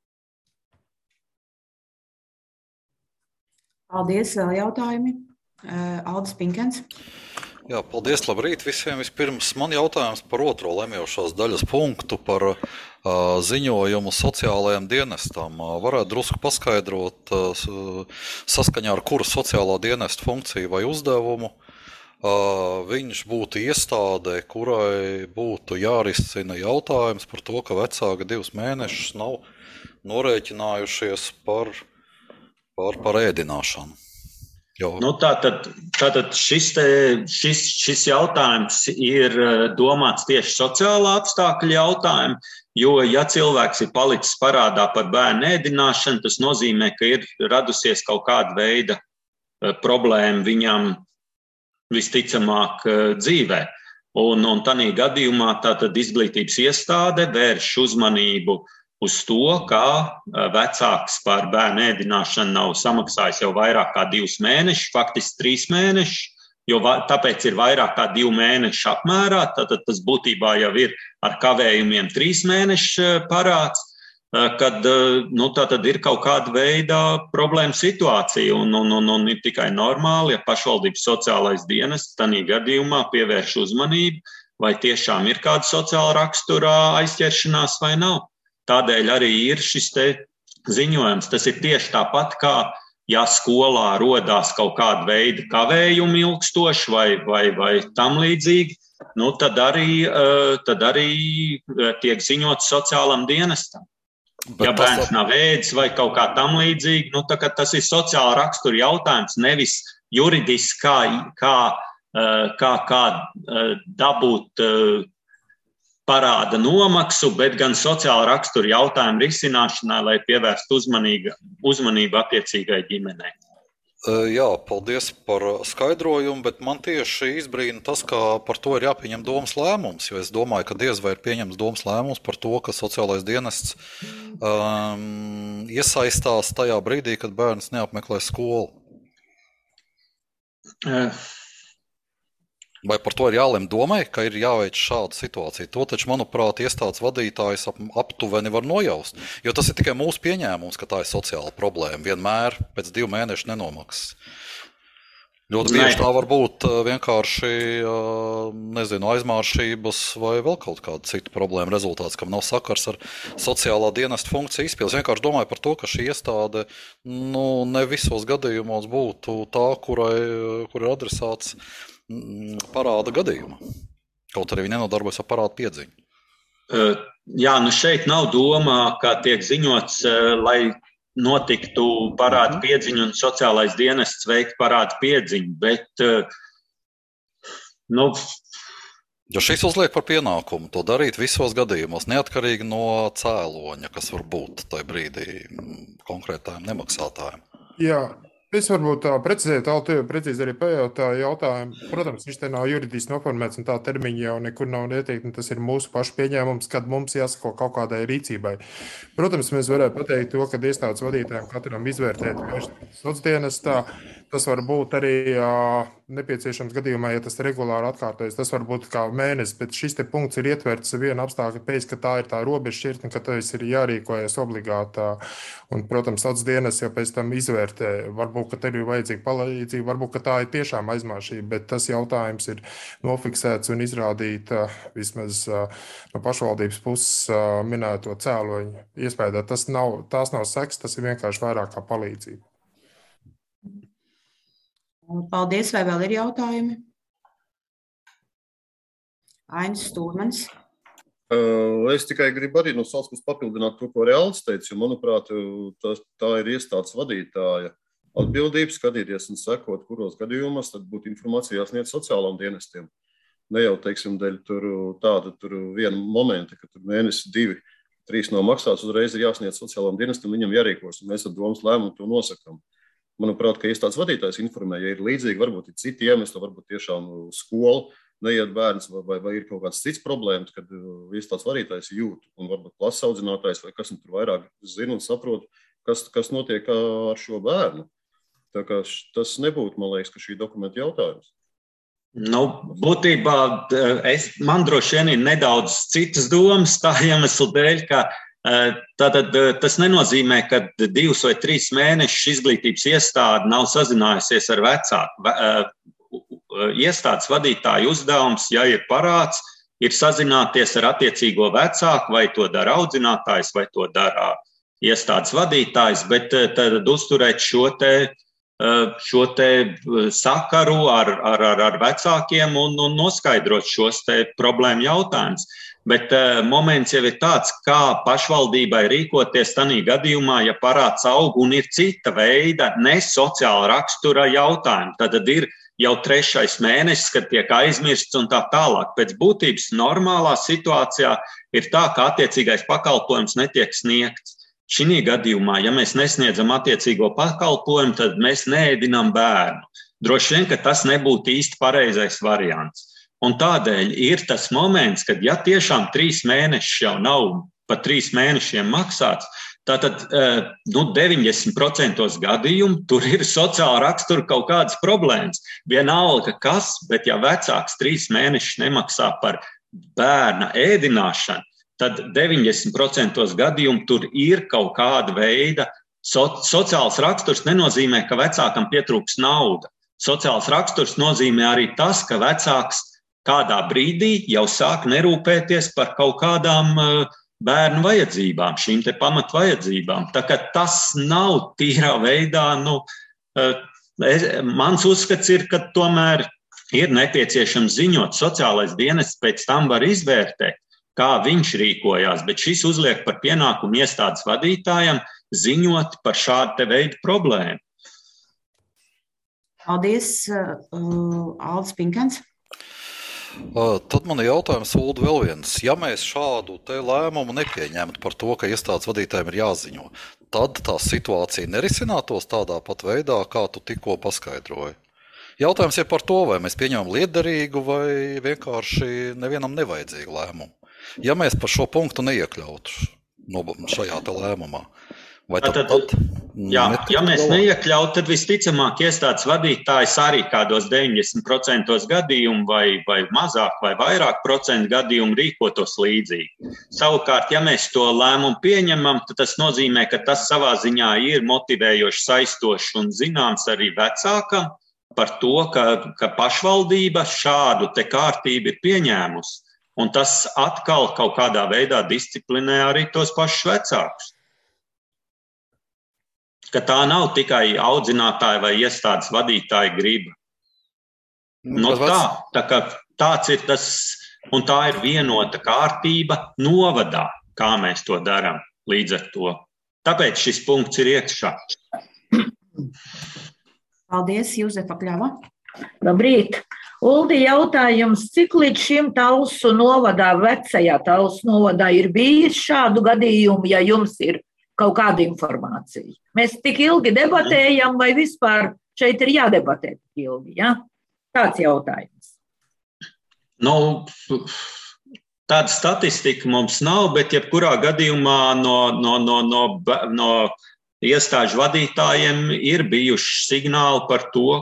Paldies, vēl jautājumi. Aldis Pinkens. Jā, paldies, labrīt visiem. Vispirms man jautājums par otro lemjošās daļas punktu par ziņojumu sociālajiem dienestam. Varētu drusku paskaidrot, saskaņā ar kuru sociālā dienesta funkciju vai uzdevumu viņš būtu iestādē, kurai būtu jārisina jautājums par to, ka vecāki 2 mēnešus nav norēķinājušies par ēdināšanu. Tātad šis jautājums ir domāts tieši sociālā apstākļa jautājumu, jo, ja cilvēks ir palicis parādā par bērnu ēdināšanu, tas nozīmē, ka ir radusies kaut kāda veida problēma viņam visticamāk dzīvē. Un tanī gadījumā tātad izglītības iestāde vērš uzmanību uz to, ka vecāks par bērnu ēdināšanu nav samaksājis jau vairāk kā 2 mēnešus, faktiski 3 mēnešus, jo tāpēc ir vairāk kā 2 mēnešu apmērā, tātad tas būtībā jau ir ar kavējumiem 3 mēnešu parāds, kad tātad ir kaut kāda veida problēma situācija un ir tikai normāli, ja pašvaldības sociālais dienests tanī gadījumā pievērš uzmanību, vai tiešām ir kāda sociāla rakstura aizķeršanās vai nav. Tādēļ arī ir šis te ziņojums. Tas ir tieši tāpat, kā ja skolā rodās kaut kāda veida kavējumi ilgstoši vai tam līdzīgi, tad arī tiek ziņots sociālam dienestam. Ja bērns nav ēdis vai kaut kā tam līdzīgi, tas ir sociāla rakstura jautājums, nevis juridiski, kā dabūt parāda nomaksu, bet gan sociāla rakstura jautājumu risināšanai, lai pievērstu uzmanību attiecīgai ģimenei. Jā, paldies par skaidrojumu, bet man tieši izbrīna tas, ka par to ir jāpieņem domas lēmums, jo es domāju, ka diez vai ir pieņems domas lēmums par to, ka sociālais dienests iesaistās tajā brīdī, kad bērns neapmeklē skolu. Vai par to ir jālem domai, ka ir jāveic šāda situācija? To taču, manuprāt, iestādes vadītājs aptuveni var nojaust, jo tas ir tikai mūsu pieņēmums, ka tā ir sociāla problēma. Vienmēr pēc 2 mēnešu nenomaksas. Ļoti bieži tā var būt vienkārši, aizmāršības vai vēl kaut kāda cita problēma rezultāts, kam nav sakars ar sociālā dienesta funkciju izpildes. Vienkārši domāju par to, ka šī iestāde ne visos gadījumos būtu tā, kur ir adresāts parāda gadījuma. Kaut arī viņi nenodarbojas ar parādu piedziņu. Jā, šeit nav doma, kā tiek ziņots, lai notiktu parādu piedziņu un sociālais dienests veikt parādu piedziņu, bet Jo šis uzliek par pienākumu to darīt visos gadījumos, neatkarīgi no cēloņa, kas var būt tajā brīdī konkrētājiem nemaksātājiem. Jā. Es varbūt tā precīzi arī pajautāju jautājumu. Protams, viņš te nav juridiski noformēts un tā termiņa jau nekur nav neteikti, un tas ir mūsu pašu pieņēmums, kad mums jāsako kaut kādai rīcībai. Protams, mēs varētu pateikt to, ka iestādes vadītājiem katram izvērtēt sociāldienestā. Tas var būt arī nepieciešams gadījumā, ja tas regulāri atkārtojas. Tas var būt kā mēnesis, bet šis te punkts ir ietverts viena apstākļa pēc, ka tā ir tā robežšķirtne, ka tas ir jārīkojas obligāti. Un, protams, sociāldienest jau pēc tam izvērtē. Varbūt, ka tev ir vajadzīga palīdzība, varbūt, ka tā ir tiešām aizmāršība, bet tas jautājums ir nofiksēts un izrādīt vismaz no pašvaldības puses minēto cēloņu iespējā. Tās nav seks, tas ir vienkārši vairāk kā palīdzība. Paldies, vai vēl ir jautājumi? Ainis Stūrmanis. Es tikai gribu arī no savas puses papildināt to, ko Reāls teica, jo, manuprāt, tā ir iestādes vadītāja atbildība skatīties un sekot, kuros gadījumos tad būtu informācija jāsniedz sociālām dienestiem. Ne jau, teiksim, dēļ tur viena momenta, ka tur mēnesi 2, 3 nav maksāts, uzreiz ir jāsniedz sociālām dienestam, viņam jārīkos, un mēs ar domas lēmumu to nosakam. Manuprāt, ka iestādes vadītājs informē, ja ir līdzīgi, varbūt ir citi iemesli, varbūt tiešām skola neiet bērns vai ir kaut kāds cits problēmas, kad iestādes vadītājs jūt, un varbūt klases audzinātājs vai kas tur vairāk zina un saprot, kas notiek ar šo bērnu. Tā kā tas nebūtu, man liekas, ka šī dokumenta jautājums. Būtībā man droši vien ir nedaudz citas domas tā iemesla dēļ, ka tātad tas nenozīmē, ka 2 vai 3 mēnešus izglītības iestāde nav sazinājusies ar vecāku. Iestādes vadītāju uzdevums, ja ir parāds, ir sazināties ar attiecīgo vecāku, vai to dara audzinātājs, vai to dara iestādes vadītājs, bet tad uzturēt šo te sakaru ar vecākiem un noskaidrot šos te problēmu jautājumus. Bet moments jau ir tāds, kā pašvaldībai rīkoties tādā gadījumā, ja parāds aug un ir cita veida nesociāla rakstura jautājumi. Tad ir jau 3. mēnesis, kad tiek aizmirsts un tā tālāk. Pēc būtības normālā situācijā ir tā, ka attiecīgais pakalpojums netiek sniegts. Šī gadījumā, ja mēs nesniedzam attiecīgo pakalpojumu, tad mēs neēdinām bērnu. Droši vien, ka tas nebūtu īsti pareizais variants. Un tādēļ ir tas moments, kad ja tiešām 3 mēneši jau nav pa 3 mēnešiem maksāts, tātad 90% gadījumu tur ir sociāla rakstura kaut kādas problēmas. Vienalga kas, bet ja vecāks 3 mēnešus nemaksā par bērna ēdināšanu, tad 90% gadījumu tur ir kaut kāda veida. Sociāls raksturs nenozīmē, ka vecākam pietrūks nauda. Sociāls raksturs nozīmē arī tas, ka vecāks kādā brīdī jau sāk nerūpēties par kaut kādām bērnu vajadzībām, šīm te pamatvajadzībām. Tā kā tas nav tīrā veidā, mans uzskats ir, ka tomēr ir nepieciešams ziņot. Sociālais dienests pēc tam var izvērtēt, kā viņš rīkojās, bet šis uzliek par pienākumu iestādes vadītājam ziņot par šādu te veidu problēmu. Paldies, Aldis Pinkens. Tad man ir jautājums, Uldi, vēl viens. Ja mēs šādu te lēmumu nepieņemtu par to, ka iestādes vadītājiem ir jāziņo, tad tā situācija nerisinātos tādā pat veidā, kā tu tikko paskaidroji. Jautājums ir par to, vai mēs pieņemam liederīgu vai vienkārši nevienam nevajadzīgu lēmumu. Ja mēs par šo punktu neiekļautu šajā te lēmumā, vai ja mēs neiekļautu, tad visticamāk iestādes vadītājs arī kādos 90% gadījumu vai mazāk vai vairāk procentu gadījumu rīkotos līdzīgi. Savukārt, ja mēs to lēmumu pieņemam, tad tas nozīmē, ka tas savā ziņā ir motivējoši, saistoši un zināms arī vecākam par to, ka pašvaldība šādu te kārtību ir pieņēmusi. Un tas atkal kaut kādā veidā disciplinē arī tos pašus vecākus. Ka tā nav tikai audzinātāja vai iestādes vadītāja griba. Tāds ir tas, un tā ir vienota kārtība novadā, kā mēs to darām līdz ar to. Tāpēc šis punkts ir iekšā. Paldies, Juzefa Kļava. Labrīt. Uldi, jautājums, cik līdz šim Talsu novadā, vecajā Talsu novadā ir bijis šādu gadījumu, ja jums ir kaut kāda informācija? Mēs tik ilgi debatējam, vai vispār šeit ir jādebatē tik ilgi, ja? Tāds jautājums. Tāda statistika mums nav, bet jebkurā gadījumā no iestāžu vadītājiem ir bijuši signāli par to,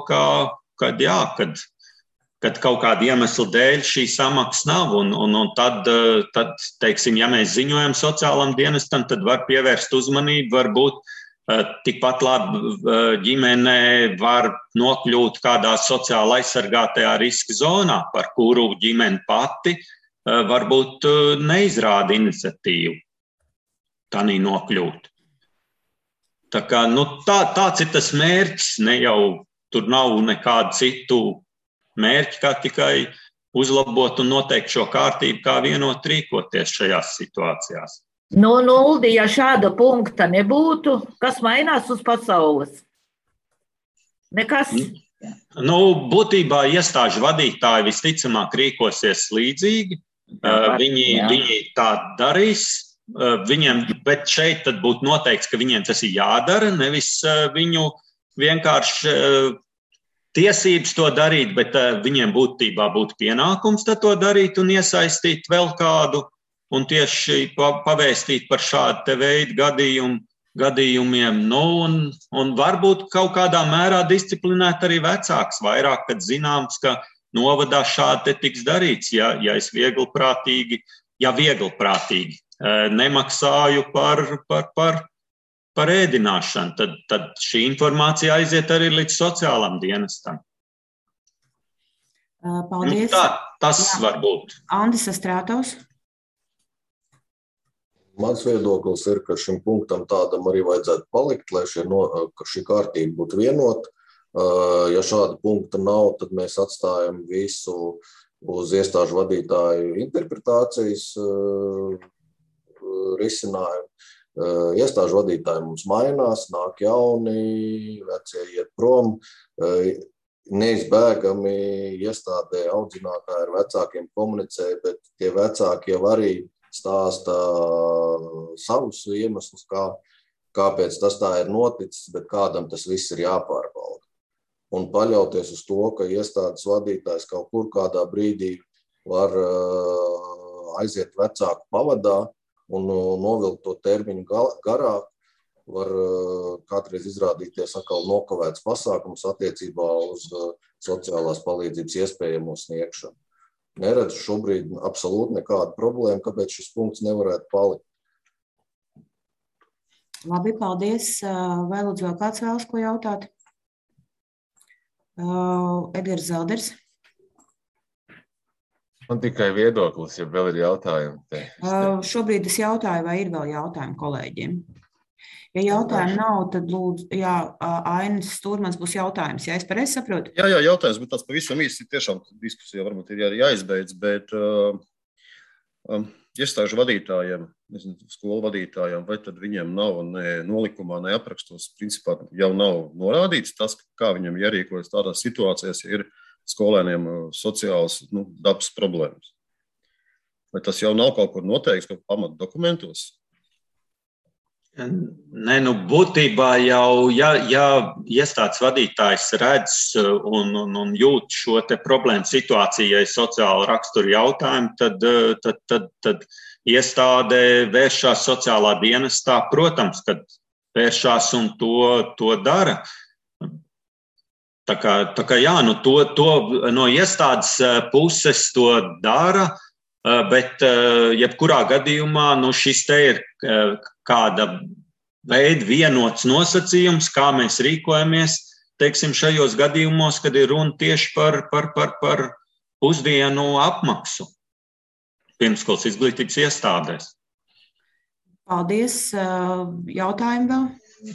kad kaut kāda iemesla dēļ šī samaksa nav. Un tad, teiksim, ja mēs ziņojam sociālam dienestam, tad var pievērst uzmanību, varbūt tikpat labi ģimene var nokļūt kādā sociāli aizsargātajā riska zonā, par kuru ģimene pati varbūt neizrāda iniciatīvu tanī nokļūt. Tā kā, tāds ir tas mērķis, ne jau tur nav nekādu citu mērķi, kā tikai uzlabot un noteikt šo kārtību, kā vienot rīkoties šajās situācijās. Uldi, ja šāda punkta nebūtu, kas mainās uz pasaules? Nekas? Būtībā iestāžu vadītāji visticamāk rīkosies līdzīgi. Viņi tā darīs. Bet šeit tad būtu noteikts, ka viņiem tas ir jādara, nevis viņu vienkārši tiesības to darīt, bet viņiem būtībā būtu pienākums to darīt un iesaistīt vēl kādu un tieši pavēstīt par šādu te veidu gadījumiem. Un varbūt kaut kādā mērā disciplinēt arī vecāks vairāk, kad zināms, ka novadā šādi te tiks darīts, ja es vieglprātīgi nemaksāju par ēdināšanu, tad šī informācija aiziet arī līdz sociālam dienestam. Paldies. Tas var būt. Andis Astrātovs. Mans viedoklis ir, ka šim punktam tādam arī vajadzētu palikt, lai šī kārtība būtu vienota. Ja šāda punkta nav, tad mēs atstājam visu uz iestāžu vadītāju interpretācijas risinājumu. Iestāžu vadītāji mums mainās, nāk jauni, vecie iet prom. Neizbēgami iestādē audzinātāji ar vecākiem komunicē, bet tie vecāki jau arī stāsta savus iemeslus, kāpēc tas tā ir noticis, bet kādam tas viss ir jāpārbauda. Un paļauties uz to, ka iestādes vadītājs kaut kur kādā brīdī var aiziet vecāku pavadā un novilkt to termiņu garāk, var kādreiz izrādīties atkal nokavēts pasākums attiecībā uz sociālās palīdzības iespējamo sniegšanu. Neredzu šobrīd absolūti nekādu problēmu, kāpēc šis punkts nevarētu palikt. Labi, paldies. Vai lūdzu vēl kāds vēlas ko jautāt? Edgars Zelders. Man tikai viedoklis, ja vēl ir jautājumi. Šobrīd es jautāju, vai ir vēl jautājumi kolēģiem. Ja jautājumu nav, tad lūdzu, Ainis Stūrmans būs jautājums. Ja es pareizi saprotu? Jā, jautājums, bet tas pavisam īsti tiešām diskusija varbūt ir jāizbeidz, bet iestāžu vadītājiem, skolu vadītājiem, vai tad viņiem nav ne nolikumā, ne aprakstos, principā jau nav norādīts tas, kā viņam jārīkojas tādās situācijās, ja ir skolēniem sociāls dabas problēmas. Vai tas jau nav kaut kur noteikts, kaut pamat dokumentos? Nē, būtībā jau, ja iestādes vadītājs redz un jūt šo te problēmu situāciju, ja ir sociāla rakstura jautājumi, tad iestāde vēršās sociālā dienestā, protams, kad vēršās un to dara. Tā kā jā, to no iestādes puses to dara, bet jebkurā gadījumā šis te ir kāda veida vienots nosacījums, kā mēs rīkojamies, teiksim, šajos gadījumos, kad ir runa tieši par pusdienu apmaksu pirmsskolas izglītības iestādēs. Paldies. Jautājumi vēl?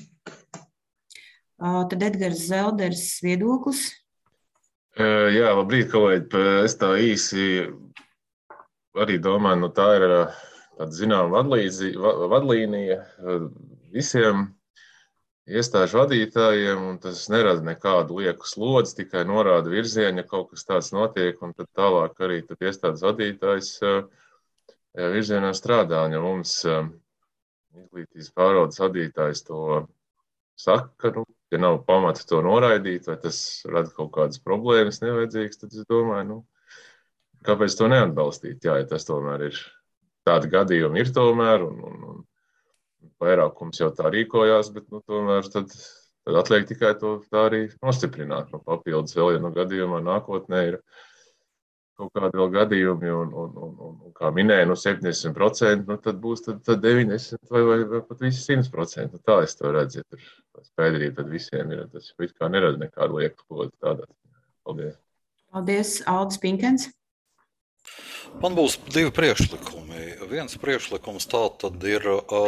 Tad Edgars Zelders viedoklis. Jā, labrīt, kolēģi. Es tā īsi arī domāju, tā ir tāda zināma vadlīnija visiem iestāžu vadītājiem, un tas nerada nekādu lieku slodzi, tikai norāda virzienu, ja kaut kas tāds notiek, un tad tālāk arī tad iestādes vadītājs virzienā strādā. Un ja mums izglītības pārvaldes vadītājs to saka, ka, ja nav pamata to noraidīt, vai tas rada kaut kādas problēmas nevajadzīgas, tad es domāju, kāpēc to neatbalstīt? Jā, ja tas tomēr ir tādi gadījumi ir tomēr, un vairākums jau tā rīkojās, bet tomēr tad atliek tikai to tā arī nostiprināt. Papildus vēl, ja gadījumā nākotnē ir kaut kādi vēl gadījumi, un kā minēja, 70%, tad būs tad 90% vai pat visi 100%. Tā es to redzu, ja tur skaidrība tad visiem ir. Tas it kā nerada nekādu lieku slodzi tādā. Paldies. Paldies, Aldis Pinkens. Man būs divi priekšlikumi. Viens priekšlikums tātad ir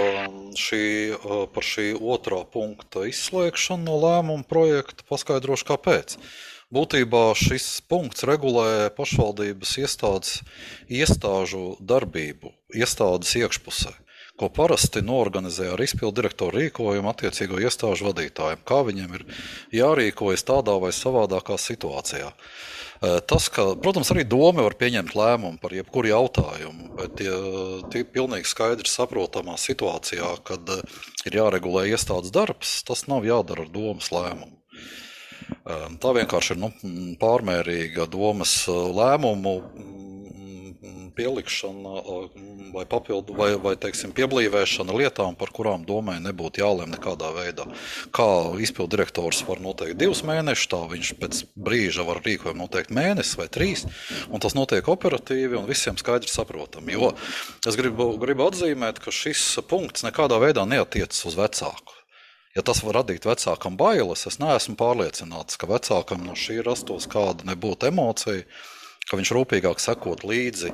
par šī otrā punkta izslēgšanu no lēmuma projekta. Paskaidrošu, kāpēc. Būtībā šis punkts regulē pašvaldības iestāžu darbību, iestādes iekšpusē, ko parasti noorganizē ar izpildu direktoru rīkojumu attiecīgo iestāžu vadītājiem, kā viņiem ir jārīkojas tādā vai savādākā situācijā. Tas, ka, protams, arī doma var pieņemt lēmumu par jebkuru jautājumu, bet tie pilnīgi skaidri saprotamā situācijā, kad ir jāregulē iestādes darbs, tas nav jādara ar domas lēmumu. Tā vienkārši ir pārmērīga domas lēmumu pielikšana vai papildu vai teiksim, pieblīvēšana lietām, par kurām domai nebūtu jālem nekādā veidā. Kā izpildu direktors var noteikt 2 mēnešus, tā viņš pēc brīža var rīkojumu noteikt mēnesi vai 3, un tas notiek operatīvi un visiem skaidri saprotam. Jo es gribu atzīmēt, ka šis punkts nekādā veidā neatiecas uz vecāku. Ja tas var radīt vecākam bailes, es neesmu pārliecināts, ka vecākam no šī rastos kāda nebūtu emocija, ka viņš rūpīgāk sekot līdzi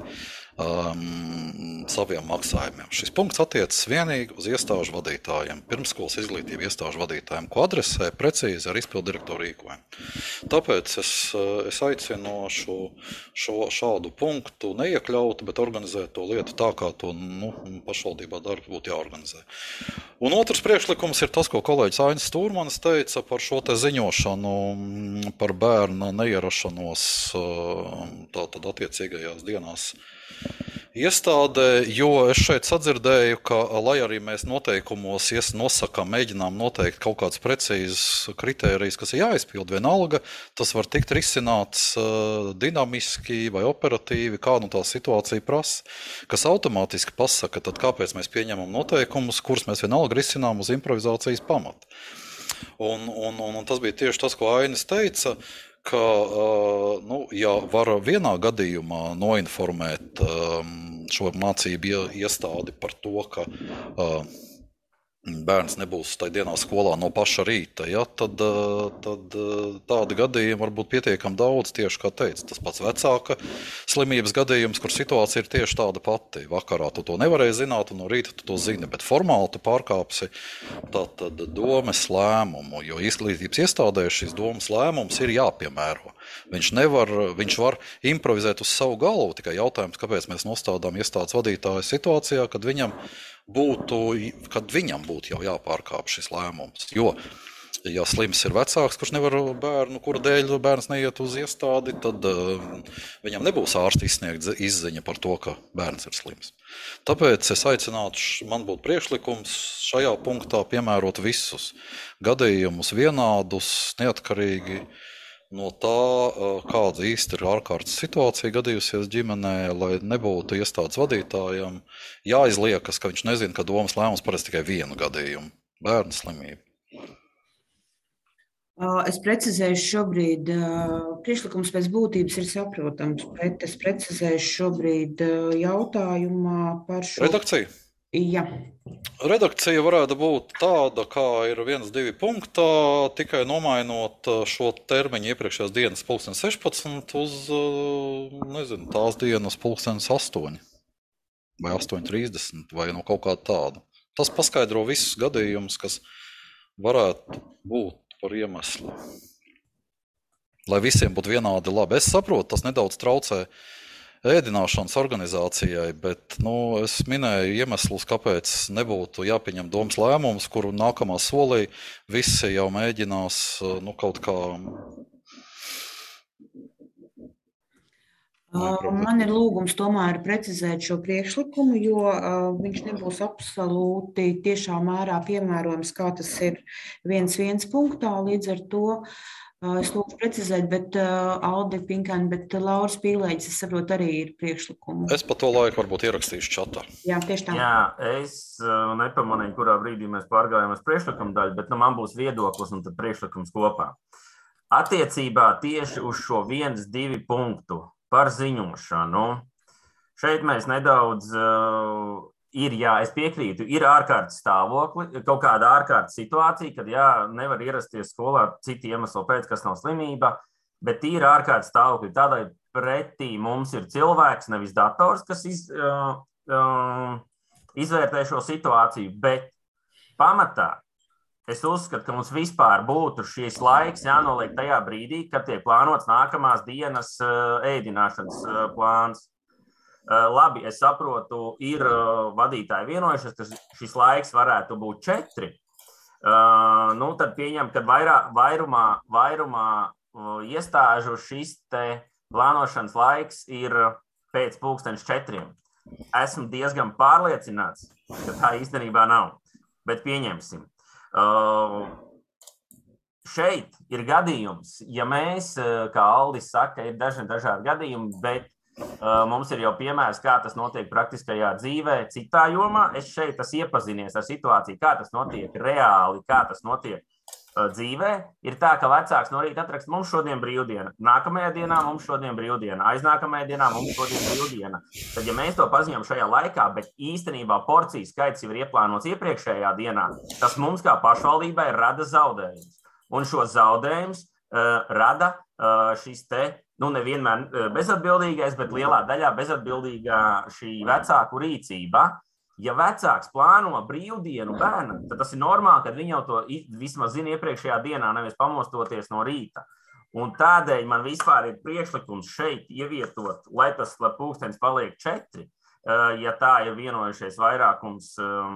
saviem maksājumiem. Šis punkts attiecas vienīgi uz iestāžu vadītājiem, pirmsskolas izglītību iestāžu vadītājiem, ko adresē precīzi ar izpildu direktoru rīkojumu. Tāpēc es aicinu šādu punktu neiekļaut, bet organizēt to lietu tā, kā to pašvaldībā darbu būtu jāorganizē. Un otrs priekšlikums ir tas, ko kolēģis Ainis Stūrmanis teica par šo te ziņošanu par bērna neierašanos tātad attiecīgajās dienās iestādē, jo es šeit sadzirdēju, ka, lai arī mēs noteikumos nosakām, mēģinām noteikt kaut kāds precīzs kritērijs, kas ir jāizpild vienalga, tas var tikt risināts dinamiski vai operatīvi, kā tā situācija prasa, kas automātiski pasaka, tad kāpēc mēs pieņemam noteikumus, kurus mēs vienalga risinām uz improvizācijas pamata. Un tas bija tieši tas, ko Ainis teica, ka ja var vienā gadījumā noinformēt šo mācību iestādi par to, ka bērns nebūs tajā dienā skolā no paša rīta, ja, tad tādi gadījumi var būt pietiekami daudz, tieši kā teica. Tas pats vecāka slimības gadījums, kur situācija ir tieši tāda pati. Vakarā tu to nevarēji zināt, un no rīta tu to zini, bet formāli tu pārkāpsi tātad domes lēmumu, jo izglītības iestādē šis domes lēmums ir jāpiemēro. Viņš var improvizēt uz savu galvu, tikai jautājums, kāpēc mēs nostādām iestādes vadītāju situācijā, kad viņam būtu jau jāpārkāp šis lēmums. Jo, ja slims ir vecāks, kurš nevar bērnu, kura dēļ bērns neiet uz iestādi, tad viņam nebūs ārsti izsniegt izziņa par to, ka bērns ir slims. Tāpēc es aicinātu, man būtu priekšlikums šajā punktā piemērot visus gadījumus vienādus, neatkarīgi no tā, kāda īsti ir ārkārtas situācija gadījusies ģimenē, lai nebūtu iestādes vadītājam jāizliekas, ka viņš nezina, ka domas lēmums paredz tikai vienu gadījumu - bērnu slimību. Es precizēšu šobrīd, priekšlikums pēc būtības ir saprotams, bet es precizēšu šobrīd jautājumā par šo... Redakciju? Jā. Redakcija varētu būt tāda, kā ir 1-2 punktā, tikai nomainot šo termiņu iepriekšējās dienas 16 uz, tās dienas 8 vai 8:30 vai no kaut kā tāda. Tas paskaidro visus gadījumus, kas varētu būt par iemeslu. Lai visiem būtu vienādi labi. Es saprotu, tas nedaudz traucē ēdināšanas organizācijai, bet es minēju iemeslus, kāpēc nebūtu jāpieņem domas lēmums, kuru nākamā solī visi jau mēģinās kaut kā... Man ir lūgums tomēr precizēt šo priekšlikumu, jo viņš nebūs absolūti tiešā mērā piemērojams, kā tas ir 1.1 punktā. Līdz ar to es lūgtu precizēt, bet Aldi Pinkani, bet Lauras Pīlēģis, es saprotu, arī ir priekšlikumu. Es pa to laiku varbūt ierakstīšu čatā. Jā, tieši tā. Jā, es nepamanīju, kurā brīdī mēs pārgājām uz priekšlikumu daļu, bet man būs viedoklis un tad priekšlikums kopā. Attiecībā tieši uz šo 1.2 punktu par ziņošanu. Šeit mēs nedaudz es piekrītu, ir ārkārtas stāvokli, kaut kāda ārkārtas situācija, kad nevar ierasties skolā citu iemeslu pēc, kas nav slimība, bet ir ārkārtas stāvokli. Tādai pretī mums ir cilvēks, nevis dators, kas izvērtē šo situāciju, bet pamatā es uzskatu, ka mums vispār būtu šis laiks jānoliek tajā brīdī, kad tiek plānots nākamās dienas ēdināšanas plāns. Labi, es saprotu, ir vadītāji vienojušies, ka šis laiks varētu būt 4. Tad pieņem, ka vairumā iestāžu šis te plānošanas laiks ir pēc 4:00. Esmu diezgan pārliecināts, ka tā īstenībā nav, bet pieņemsim. Šeit ir gadījums, ja mēs, kā Aldis saka, ir dažādi gadījumi, bet mums ir jau piemērs, kā tas notiek praktiskajā dzīvē, citā jomā. Es šeit iepazinies ar situāciju, kā tas notiek reāli, kā tas notiek dzīvē. Ir tā, ka vecāks no rīta atraksta, mums šodien brīvdiena, nākamajā dienā mums šodien brīvdiena, aiznākamajā dienā mums šodien brīvdiena. Tad, ja mēs to paziņojam šajā laikā, bet īstenībā porciju skaits jau ir ieplānots iepriekšējā dienā, tas mums kā pašvaldībai rada zaudējumus. Un šo zaudējumus rada šis te, nevienmēr bezatbildīgais, bet lielā daļā bezatbildīgā šī vecāku rīcība. Ja vecāks plāno brīvdienu bērnam, tad tas ir normāli, kad viņi jau to vismaz zina iepriekšējā dienā, nevis pamostoties no rīta. Un tādēļ man vispār ir priekšlikums šeit ievietot, lai tas pulkstenis paliek 4, ja tā ir vienojušies vairākums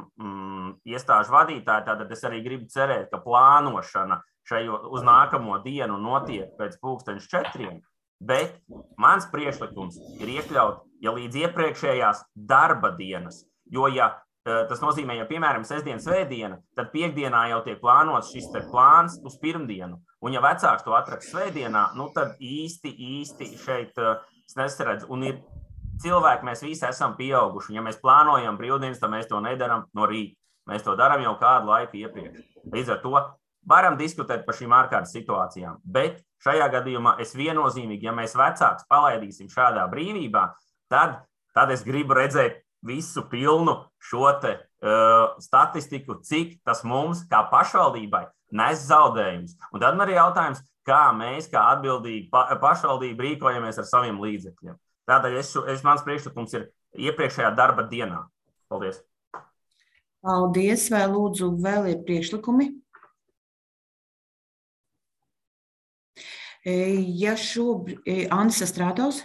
iestāžu vadītāji, tad es arī gribu cerēt, ka plānošana uz nākamo dienu notiek pēc 4:00, bet mans priekšlikums ir iekļaut, ja līdz iepriekšējās darba dienas, jo, ja tas nozīmē, ja, piemēram, sestdiena, svētdiena, tad piekdienā jau tiek plānots šis te plāns uz pirmdienu. Un, ja vecāks to atrakst svētdienā, tad īsti šeit es nesaredzu. Un ir cilvēki, mēs visi esam pieauguši. Ja mēs plānojam brīvdienas, tad mēs to nedaram no rīta. Mēs to darām jau kādu laiku iepriekš. Līdz ar to varam diskutēt par šīm ārkārtas situācijām. Bet šajā gadījumā es viennozīmīgi, ja mēs vecāks palaidīsim šādā brīvībā, tad es gribu redzēt visu pilnu šo te statistiku, cik tas mums, kā pašvaldībai, nes zaudējumus. Un tad man ir jautājums, kā mēs, kā atbildīgi pašvaldība, rīkojamies ar saviem līdzekļiem. Tādēļ mans priekšlikums ir iepriekšējā darba dienā. Paldies. Paldies. Vai lūdzu vēl ir priekšlikumi? Ja šobrīd Andris Strātaus?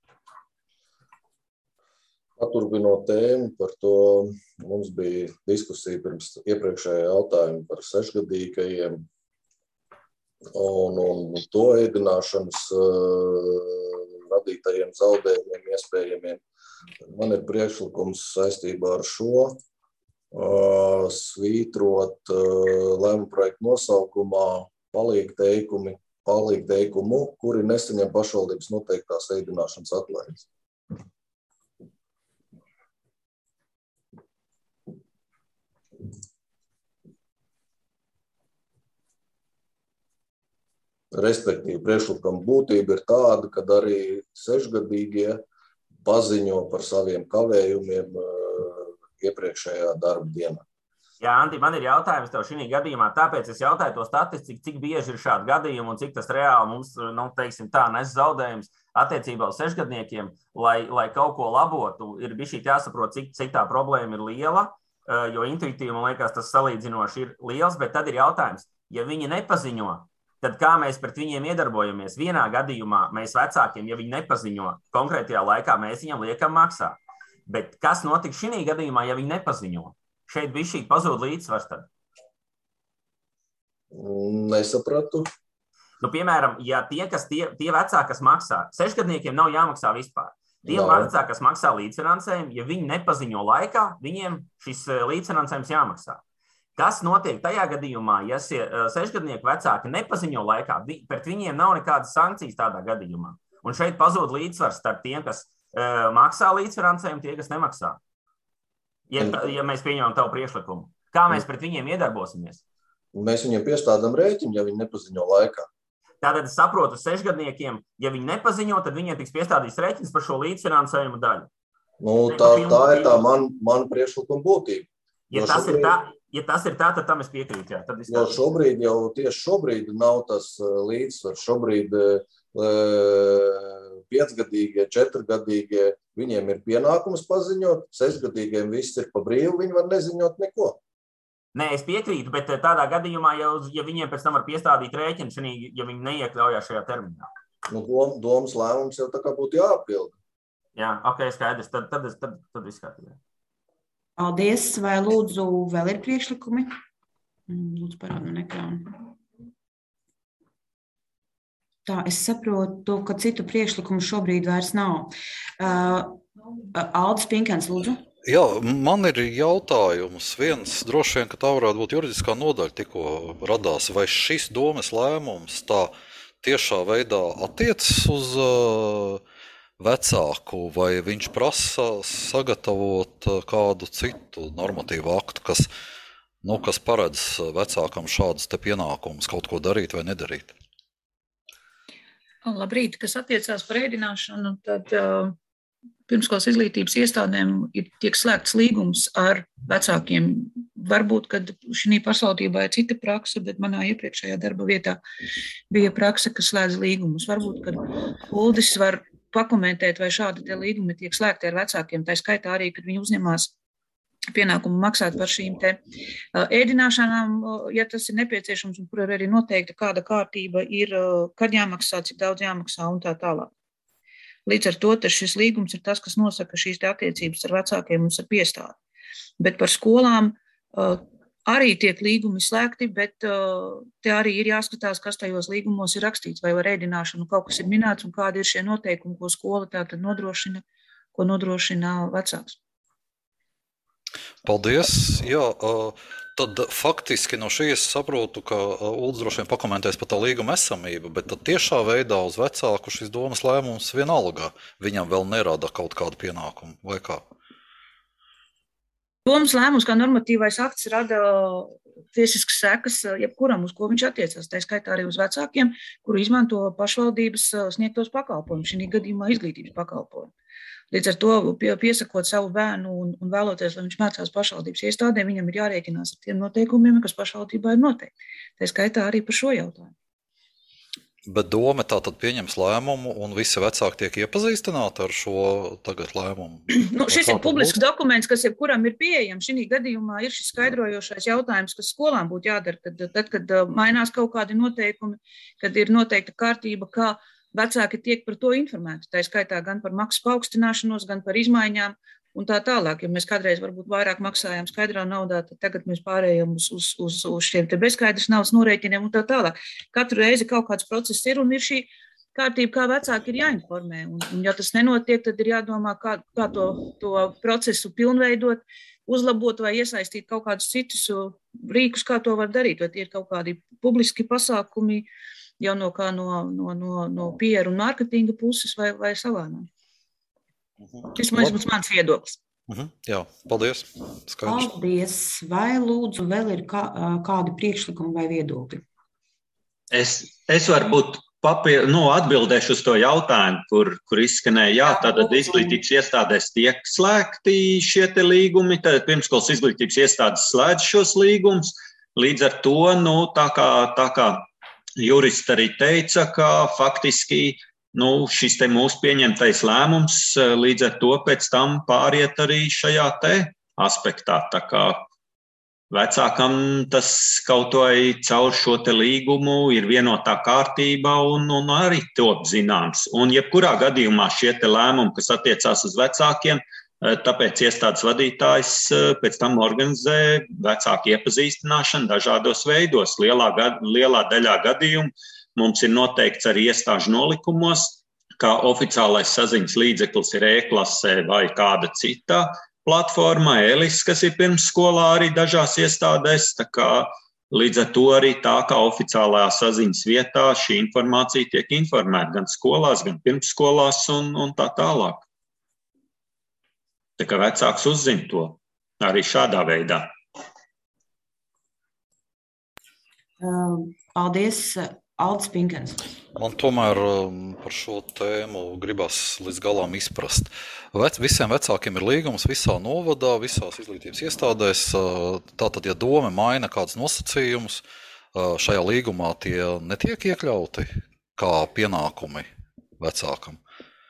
Paturpinot tēmu par to, mums bija diskusija pirms iepriekšējā jautājuma par 6-gadīgajiem un to ēdināšanas radītajiem zaudējumiem iespējamiem. Man ir priekšlikums saistībā ar šo svītrot lēmumu projektu nosaukumā palīgteikumu, kuri nesaņem pašvaldības noteiktās ēdināšanas atlaides. Respektīvi, priekšlikuma būtība ir tāda, ka arī 6-gadīgie paziņo par saviem kavējumiem iepriekšējā darba dienā. Jā, Anti, man ir jautājums tev šī gadījumā, tāpēc es jautāju to statistiku, cik bieži ir šādi gadījumi un cik tas reāli mums, teiksim tā, nes zaudējums attiecībā uz 6-gadniekiem, lai kaut ko labotu, ir bišķi jāsaprot, cik tā problēma ir liela, jo intuitīvi, man liekas, tas salīdzinoši ir liels, bet tad ir jautājums, ja viņi nepaziņo, tad kā mēs pret viņiem iedarbojamies? Vienā gadījumā mēs vecākiem, ja viņi nepaziņo konkrētajā laikā, mēs viņiem liekam maksāt. Bet kas notiks šī gadījumā, ja viņi nepaziņo? Šeit bišķīgi pazūd līdzsvars tad. Nesapratu. Piemēram, ja tie vecāki, kas maksā, 6-gadniekiem nav jāmaksā vispār. Tie vecāki, kas maksā līdzfinansējumu, ja viņi nepaziņo laikā, viņiem šis līdzfinansējums jāmaksā. Kas notiek tajā gadījumā, ja 6-gadnieku vecāki nepaziņo laikā, pret viņiem nav nekādas sankcijas tādā gadījumā. Un šeit pazūd līdzsvars starp tiem, kas maksā līdzfinansējumu, tie, kas nemaksā. Ja mēs pieņemam tavu priekšlikumu. Kā mēs pret viņiem iedarbosimies? Mēs viņiem piestādām rēķinu, ja viņi nepaziņo laikā. Tātad es saprotu, 6-gadniekiem, ja viņi nepaziņo, tad viņiem tiks piestādīts rēķins par šo līdzfinansējumu daļu. Tā ir tā mana priekšlikuma būtība. Ja tas ir tā, tad tam es piekrītu. Jo tieši šobrīd nav tas līdzsvars. Šobrīd 5-gadīgie, 4-gadīgie, viņiem ir pienākums paziņot, 6-gadīgiem viss ir pa brīvu, viņi var neziņot neko. Nē, es piekrītu, bet tādā gadījumā, ja viņiem pēc tam var piestādīt rēķinu, ja viņi neiekļaujās šajā termiņā. Domas lēmums jau tā kā būtu jāapilda. Jā, ok, skaidrs, tad viss kārtībā. Paldies, vai lūdzu vēl ir priekšlikumi? Lūdzu parādu man ekrānu. Tā, es saprotu, ka citu priekšlikumu šobrīd vairs nav. Aldis Pinkens, lūdzu. Jā, man ir jautājums. Viens, droši vien, ka tā varētu būt juridiskā nodaļa tikko radās. Vai šis domes lēmums tā tiešā veidā attiecas uz vecāku, vai viņš prasa sagatavot kādu citu normatīvu aktu, kas paredz vecākam šādus te pienākumus kaut ko darīt vai nedarīt? Labrīt, kas attiecās par ēdināšanu, tad pirmskolas izglītības iestādēm tiek slēgts līgums ar vecākiem. Varbūt, kad šī pašvaldībā ir cita prakse, bet manā iepriekšējā darba vietā bija prakse, kas slēdz līgumus. Varbūt, kad Uldis var pakomentēt, vai šādi tie līgumi tiek slēgti ar vecākiem, tā skaitā arī, kad viņi uzņemās pienākumu maksāt par šīm te ēdināšanām, ja tas ir nepieciešams, un kur ir arī noteikta kāda kārtība ir, kad jāmaksā, cik daudz jāmaksā un tā tālāk. Līdz ar to šis līgums ir tas, kas nosaka šīs attiecības ar vecākiem un ar piestādi. Bet par skolām arī tiek līgumi slēgti, bet te arī ir jāskatās, kas tajos līgumos ir rakstīts, vai ar ēdināšanu kaut kas ir minēts un kādi ir šie noteikumi, ko skola tātad nodrošina, ko nodrošina vecāks. Paldies. Jā, tad faktiski no šīs saprotu, ka Uldis droši vien pakomentēs par tā līguma esamību, bet tad tiešā veidā uz vecāku šis domas lēmums vienalga. Viņam vēl nerada kaut kādu pienākumu, vai kā? Domas lēmums kā normatīvais akts rada tiesiskas sekas jebkuram, uz ko viņš attiecas. Tā skaitā arī uz vecākiem, kuri izmanto pašvaldības sniegtos pakalpojumus, šī gadījumā izglītības pakalpojumu. Līdz ar to, piesakot savu bērnu un vēloties, lai viņš mācās pašvaldības iestādē, viņam ir jārēķinās ar tiem noteikumiem, kas pašvaldībā ir noteikti. Tā skaitā arī par šo jautājumu. Bet doma tātad pieņems lēmumu, un visi vecāki tiek iepazīstināti ar šo tagad lēmumu? Šis ir publisks dokuments, kas jebkuram ir pieejams. Šī gadījumā ir šis skaidrojošais jautājums, kas skolām būtu jādara, kad mainās kaut kādi noteikumi, kad ir noteikta kārtība, kā vecāki tiek par to informēti. Tā skaitā gan par maksu paaugstināšanos, gan par izmaiņām un tā tālāk. Ja mēs kādreiz varbūt vairāk maksājām skaidrā naudā, tad tagad mēs pārējām uz šiem te bezskaidras naudas norēķiniem un tā tālāk. Katru reizi kaut kāds process ir un ir šī kārtība, kā vecāki ir jāinformē. Un ja tas nenotiek, tad ir jādomā, kā to procesu pilnveidot, uzlabot vai iesaistīt kaut kādus citus rīkus, kā to var darīt. Vai tie ir kaut kādi publiski pasākumi, jau no PR un mārketinga puses vai savādāk. Tas būs mans viedoklis. Jā, paldies. Skaidrs. Paldies. Vai lūdzu vēl ir kādi priekšlikumi vai viedokļi? Es varbūt atbildēšu uz to jautājumu, kur izskanēja, jā, tātad izglītības iestādēs tiek slēgti šie te līgumi, tad pirmskolas izglītības iestādes slēdz šos līgumus. Līdz ar to, tā kā jurists arī teica, ka faktiski šis te mūsu pieņemtais lēmums līdz ar to pēc tam pāriet arī šajā te aspektā. Tā kā vecākam tas kaut vai caur šo te līgumu ir vienotā kārtība un arī top zināms. Un jebkurā gadījumā šie te lēmumi, kas attiecās uz vecākiem, tāpēc iestādes vadītājs pēc tam organizē vecāku iepazīstināšanu dažādos veidos. Lielā daļā gadījumu mums ir noteikts arī iestāžu nolikumos, ka oficiālais saziņas līdzeklis ir e-klasē vai kāda cita platforma, ELIS, kas ir pirmsskolā arī dažās iestādēs. Tā kā līdz ar to arī tā kā oficiālajā saziņas vietā šī informācija tiek informēta gan skolās, gan pirmsskolās un tā tālāk. Tā kā vecāks uzzina to arī šādā veidā. Paldies. Aldis Pinkens. Man tomēr par šo tēmu gribas līdz galam izprast. Visiem vecākiem ir līgums visā novadā, visās izglītības iestādēs. Tātad, ja doma maina kādus nosacījumus, šajā līgumā tie netiek iekļauti kā pienākumi vecākam.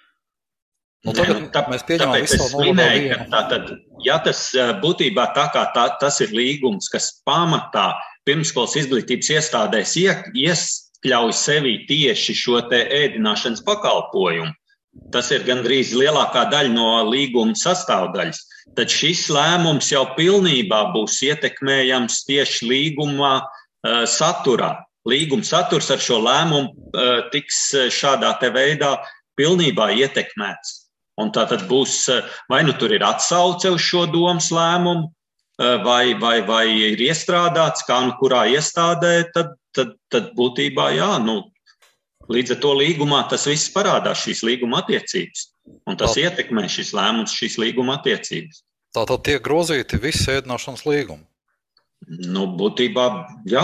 Tāpēc es minēju, ka tātad, ja tas būtībā tā kā tas ir līgums, kas pamatā pirmskolas izglītības iestādēs iekļauj sevi tieši šo te ēdināšanas pakalpojumu. Tas ir gandrīz lielākā daļa no līguma sastāvdaļas. Tad šis lēmums jau pilnībā būs ietekmējams tieši līgumā saturā. Līguma saturs ar šo lēmumu tiks šādā te veidā pilnībā ietekmēts. Un tā tad būs, vai tur ir atsauce uz šo domas lēmumu, vai ir iestrādāts, kā kurā iestādē, tad būtībā jā, līdz ar to līgumā tas viss parādās, šīs līguma attiecības. Un tas ietekmē šis lēmums, šīs līguma attiecības. Tātad tiek grozīti visi ēdināšanas līgumi? Būtībā jā.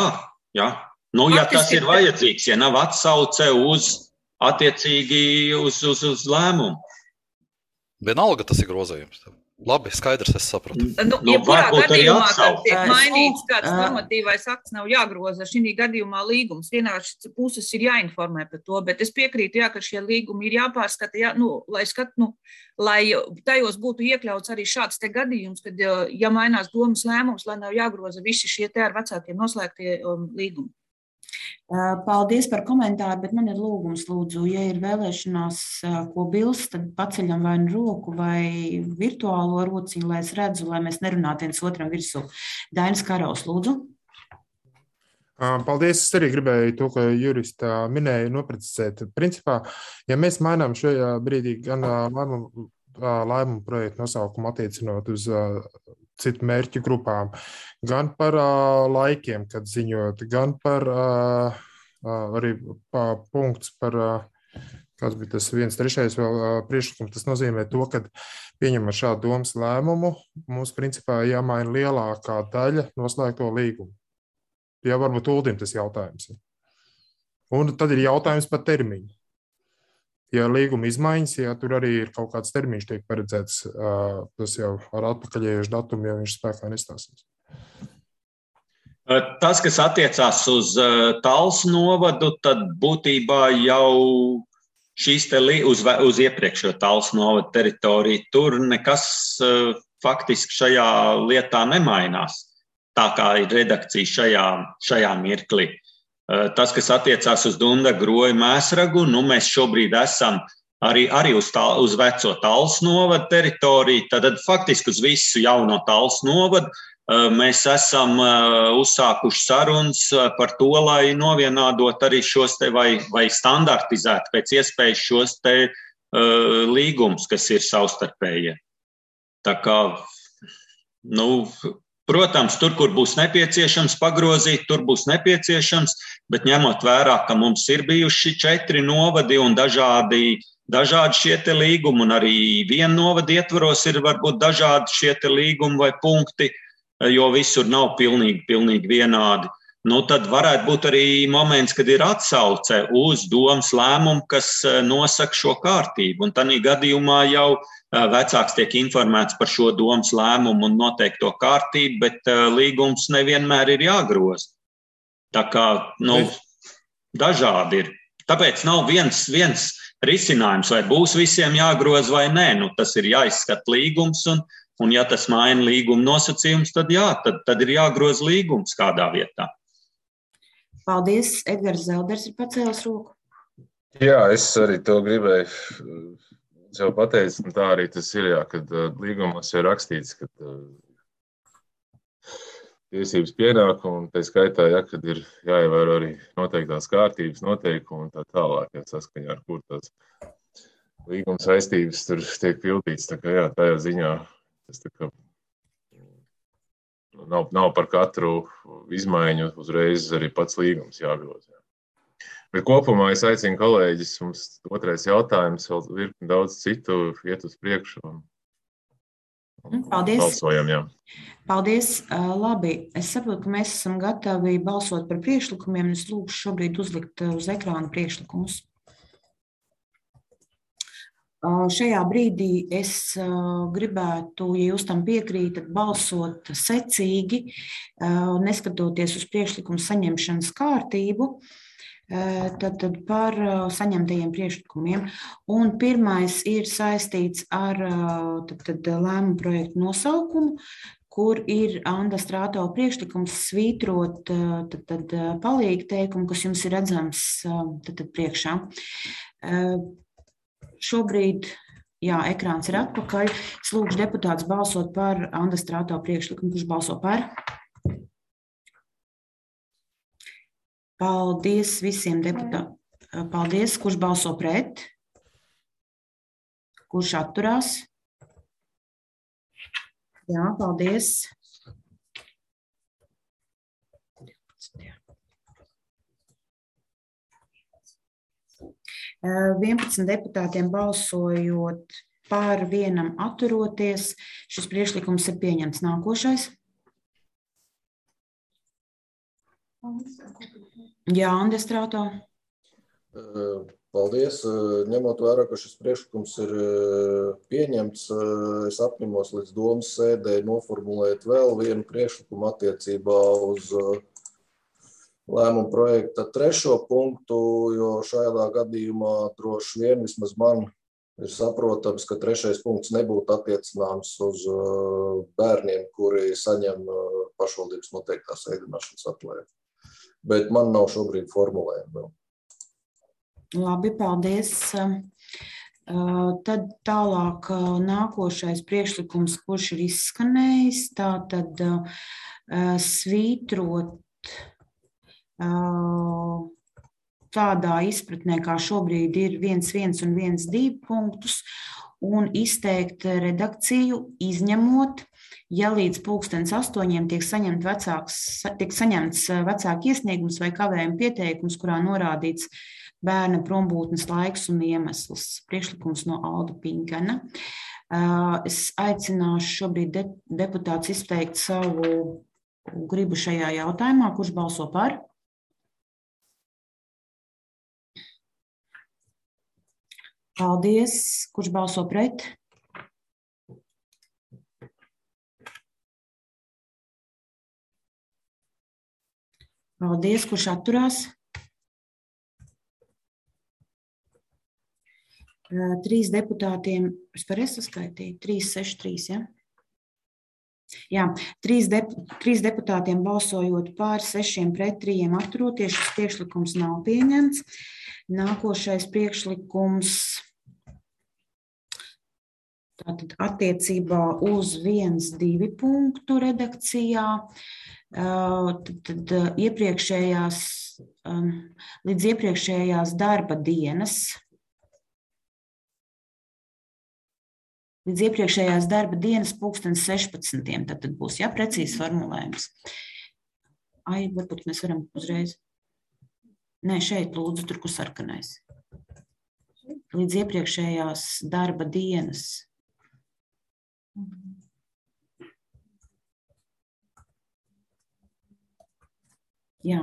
Ja tas ir vajadzīgs, ja nav atsauce uz attiecīgi uz lēmumu. Vienalga tas ir grozījums. Labi, skaidrs, es sapratu. Jebkurā gadījumā, kad tiek mainīts kāds normatīvais akts, nav jāgroza. Šī gadījumā līgums vienās puses ir jāinformē par to, bet es piekrītu, ka šie līgumi ir jāpārskata, lai tajos būtu iekļauts arī šāds te gadījums, kad, ja mainās domas lēmums, lai nav jāgroza visi šie te ar vecākiem noslēgtie līgumi. Paldies par komentāru, bet man ir lūgums, lūdzu, ja ir vēlēšanās, ko bilst, tad paceļam vai roku vai virtuālo rociņu, lai es redzu, lai mēs nerunātu viens otram virsū. Dainis Karaus, lūdzu. Paldies, es arī gribēju to, ko jurista minēja, noprecizēt. Principā, ja mēs mainām šajā brīdī gan lēmumu projektu nosaukumu attiecinot uz citu mērķu grupām, gan par laikiem, kad ziņot, gan par arī punkts par, kāds bija tas 1/3 vēl priekšlikums, tas nozīmē to, ka pieņemot šādu domas lēmumu, mums principā jāmaina lielākā daļa noslēgto līgumu. Jā, varbūt Uldim tas jautājums. Un tad ir jautājums par termiņu. Ja līguma izmaiņas, ja tur arī ir kaut kāds termiņš tiek paredzēts, tas jau ar atpakaļējušu datumu, ja viņš spēkā nestāsies. Tas, kas attiecās uz Talsu novadu, tad būtībā jau šīs uz iepriekšējo Talsu novadu teritoriju, tur nekas faktiski šajā lietā nemainās, tā kā ir redakcija šajā mirklī. Tas, kas attiecās uz Dundagu, Roju, Mēsragu, mēs šobrīd esam arī uz veco Talsu novadu teritoriju, tad faktiski uz visu jauno Talsu novadu. Mēs esam uzsākuši sarunas par to, lai novienādot arī šos te vai standartizēt pēc iespējas šos te līgumus, kas ir savstarpējie. Tā kā, protams, tur, kur būs nepieciešams pagrozīt, tur būs nepieciešams, bet ņemot vērā, ka mums ir bijuši 4 novadi un dažādi šie te līgumi, un arī viena novada ietvaros ir varbūt dažādi šie te līgumi vai punkti, jo visur nav pilnīgi vienādi. Tad varētu būt arī moments, kad ir atsauce uz domas lēmumu, kas nosaka šo kārtību. Un tādā gadījumā jau vecāks tiek informēts par šo domas lēmumu un noteikto kārtību, bet līgums nevienmēr ir jāgroza. Tā kā dažādi ir. Tāpēc nav viens risinājums, vai būs visiem jāgroza vai nē. Tas ir jāizskata līgums, un ja tas maina līguma nosacījums, tad tad ir jāgroza līgums kādā vietā. Paldies. Edgars Zelders ir pacēlis roku. Jā, es arī to gribēju jau pateikt, un tā arī tas ir, kad līgumos ir rakstīts, ka tiesības pienākumi, un tā skaitā, kad ir jāievēro arī noteiktās kārtības noteikumi un tā tālāk, saskaņā ar kur tās līguma saistības tur tiek pildīts. Tā kā tajā ziņā tas tā kā nav par katru izmaiņu uzreiz arī pats līgums jāgroza. Bet kopumā es aicinu kolēģis, mums otrais jautājums, vēl virkni daudz citu iet uz priekšu. Paldies. Balsojam, jā. Paldies. Labi, es saprotu, ka mēs esam gatavi balsot par priekšlikumiem, un es lūkšu šobrīd uzlikt uz ekrāna priekšlikumus. Šajā brīdī es gribētu, ja jūs tam piekrītat, balsot secīgi, neskatoties uz priekšlikumu saņemšanas kārtību, tad par saņemtajiem priekšlikumiem. Un pirmais ir saistīts ar lēmumu projektu nosaukumu, kur ir Anda Strātova priekšlikums svītrot palīgu teikumu, kas jums ir redzams priekšā. Šobrīd, ekrāns ir atpakaļ. Es lūkšu deputātus balsot par Anda Strātova priekšlikumu. Kurš balso par? Paldies visiem deputātiem. Paldies. Kurš balso pret? Kurš atturās? Jā, paldies. 11 deputātiem balsojot par, vienam atturoties. Šis priekšlikums ir pieņemts. Nākošais. Jā, Anda Strātova. Paldies. Ņemot vērā, ka šis priekšlikums ir pieņemts, es apņemos līdz domas sēdē noformulēt vēl vienu priekšlikumu attiecībā uz lēmumu projekta 3. punktu, jo šajā gadījumā droši vien vismaz man ir saprotams, ka 3. punkts nebūtu attiecināms uz bērniem, kuri saņem pašvaldības noteiktās ēdināšanas atlaidi. Bet man nav šobrīd formulējumi vēl. Labi, paldies. Tad tālāk nākošais priekšlikums, kurš ir izskanējis, tātad svītrot tādā izpratnē, kā šobrīd ir 1.1 un 1.2 punktus, un izteikt redakciju, izņemot, ja līdz 8:00 tiek saņemts vecāku iesniegums vai kavējuma pieteikums, kurā norādīts bērna prombūtnes laiks un iemesls. Priekšlikums no Alda Pinkana. Es aicināšu šobrīd deputātus izteikt savu gribu šajā jautājumā. Kurš balso par? Paldies. Kurš balso pret? Paldies, kurš atturās? 3 deputātiem, es pareizi saskaitīju, 3, 6, 3, ja? Jā, 3 deputātiem balsojot pār, 6 pret, 3 atturoties, šis priekšlikums nav pieņemts. Nākošais priekšlikums tātad attiecībā uz 1-2 punktu redakcijā. Tad līdz iepriekšējās darba dienas. Līdz iepriekšējās darba dienas 16:00. Tad būs, ja, precīzs formulējums. Varbūt mēs varam uzreiz. Nē, šeit lūdzu, tur, kur sarkanais. Līdz iepriekšējās darba dienas. Jā.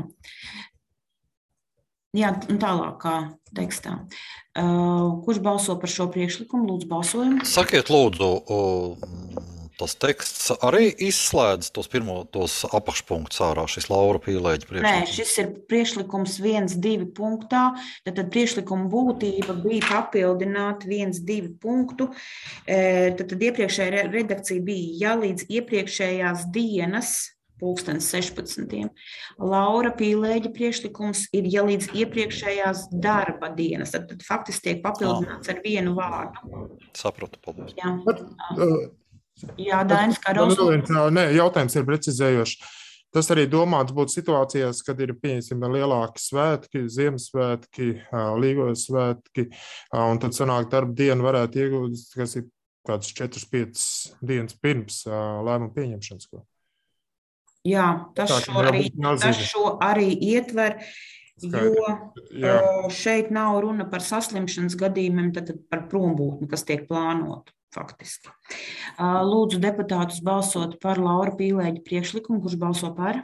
Jā, un tālāk kā tekstā. Kurš balso par šo priekšlikumu? Lūdzu, balsojam. Sakiet, lūdzu, tas teksts arī izslēdz tos apakšpunktus ārā, šis Laura Pīlēģa priekšlikums? Nē, šis ir priekšlikums 1-2 punktā. Tad priekšlikuma būtība bija papildināt 1-2 punktu. Tad iepriekšējā redakcija bija, ja līdz iepriekšējās dienas 16:00. Laura Pīlēģa priekšlikums ir, ja līdz iepriekšējās darba dienas. Tad faktiski tiek papildināts ar vienu vārdu. Sapratu, paldies. Jā, Dainis Karos. Nē, jautājums ir precizējošs. Tas arī domāts būtu situācijās, kad ir, pieņemsim, lielāki svētki, Ziemassvētki, Līgojas svētki, un tad sanāk darba dienu varētu ieguldīt, kas ir kāds 4-5 dienas pirms lēmuma pieņemšanas. Jā, tas šo arī ietver, jo šeit nav runa par saslimšanas gadījumiem, tad par prombūtni, kas tiek plānota faktiski. Lūdzu deputātus balsot par Laura Pīlēģa priekšlikumu, kurš balso par?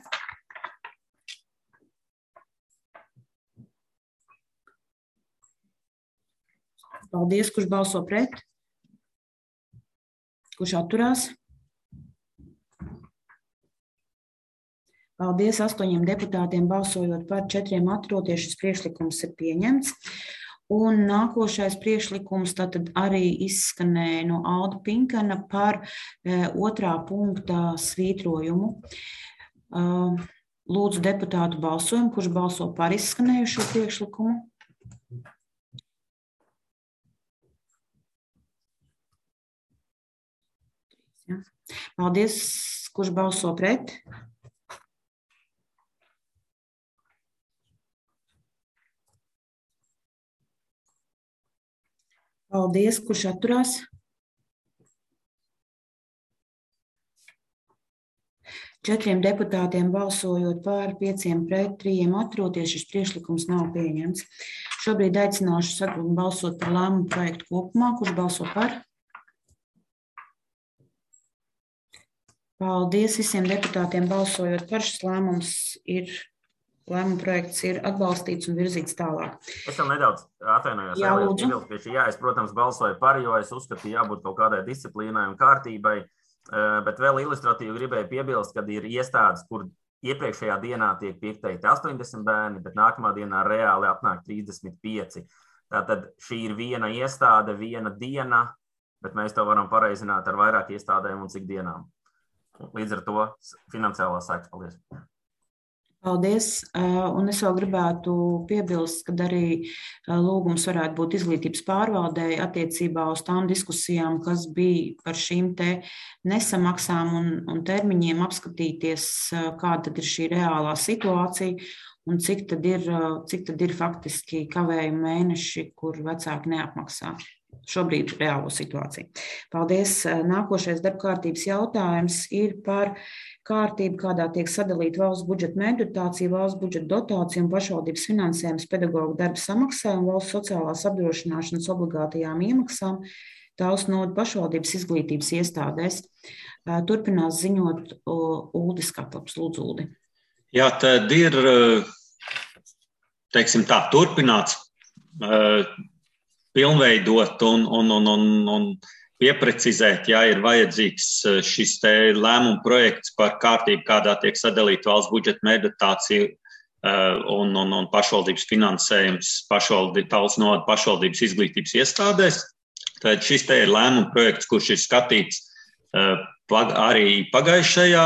Paldies, kurš balso pret? Kurš atturās? Paldies 8 deputātiem balsojot par, 4 atturoties, šis priekšlikums ir pieņemts. Un nākošais priekšlikums tātad arī izskanēja no Alda Pinkana par 2. punktā svītrojumu. Lūdzu deputātu balsojumu, kurš balso par izskanējušo priekšlikumu. Paldies, kurš balso pret? Paldies, kurš atturās? Četriem deputātiem balsojot par, 5 pret, 3 atturoties, šis priekšlikums nav pieņemts. Šobrīd aicināšu balsot par lēmumu projektu kopumā, kurš balso par. Paldies visiem deputātiem balsojot par, šis lēmuma projekts ir atbalstīts un virzīts tālāk. Es vēl nedaudz atvainojos. Jā, lūdzu. Jā, es, protams, balsoju par, jo es uzskatīju, jābūt kaut kādai disciplīnai un kārtībai, bet vēl ilustratīvi gribēju piebilst, kad ir iestādes, kur iepriekšējā dienā tiek pieteikti 80 bērni, bet nākamā dienā reāli apnāk 35. Tātad šī ir viena iestāde, viena diena, bet mēs to varam pareizināt ar vairāk iestādēm un cik dienām. Līdz ar to finansiālās sekas. Paldies. Paldies. Un es vēl gribētu piebilst, ka arī lūgums varētu būt izglītības pārvaldei attiecībā uz tām diskusijām, kas bija par šīm te nesamaksām un termiņiem apskatīties, kāda tad ir šī reālā situācija un cik tad ir faktiski kavējumi mēneši, kur vecāki neapmaksā šobrīd reālo situāciju. Paldies. Nākošais darbkārtības jautājums ir par kārtību, kādā tiek sadalīta valsts budžeta meditācija, valsts budžeta dotācija un pašvaldības finansējums pedagoģu darba samaksai un valsts sociālās apdrošināšanas obligātajām iemaksām tās no pašvaldības izglītības iestādēs. Turpinās ziņot Uldis Katlaps. Lūdzu, Uldi. Jā, tad ir, teiksim tā, turpināts pilnveidot un pieprecizēt, ja ir vajadzīgs šis te lēmuma projekts par kārtību, kādā tiek sadalīta valsts budžeta meditācija un pašvaldības finansējums Talsu novada pašvaldības izglītības iestādēs. Tad šis te ir lēmuma projekts, kurš ir skatīts arī pagājušajā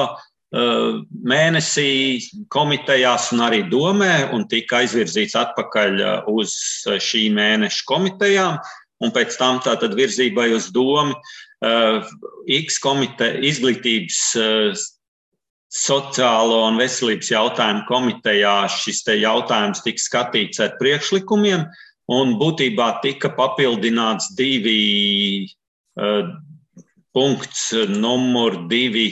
mēnesī komitejās un arī domē, un tika aizvirzīts atpakaļ uz šī mēneša komitejām, un pēc tam tātad virzībai uz domu izglītības sociālo un veselības jautājumu komitejā šis te jautājums tika skatīts ar priekšlikumiem, un būtībā tika papildināts 2 punkts numur 2,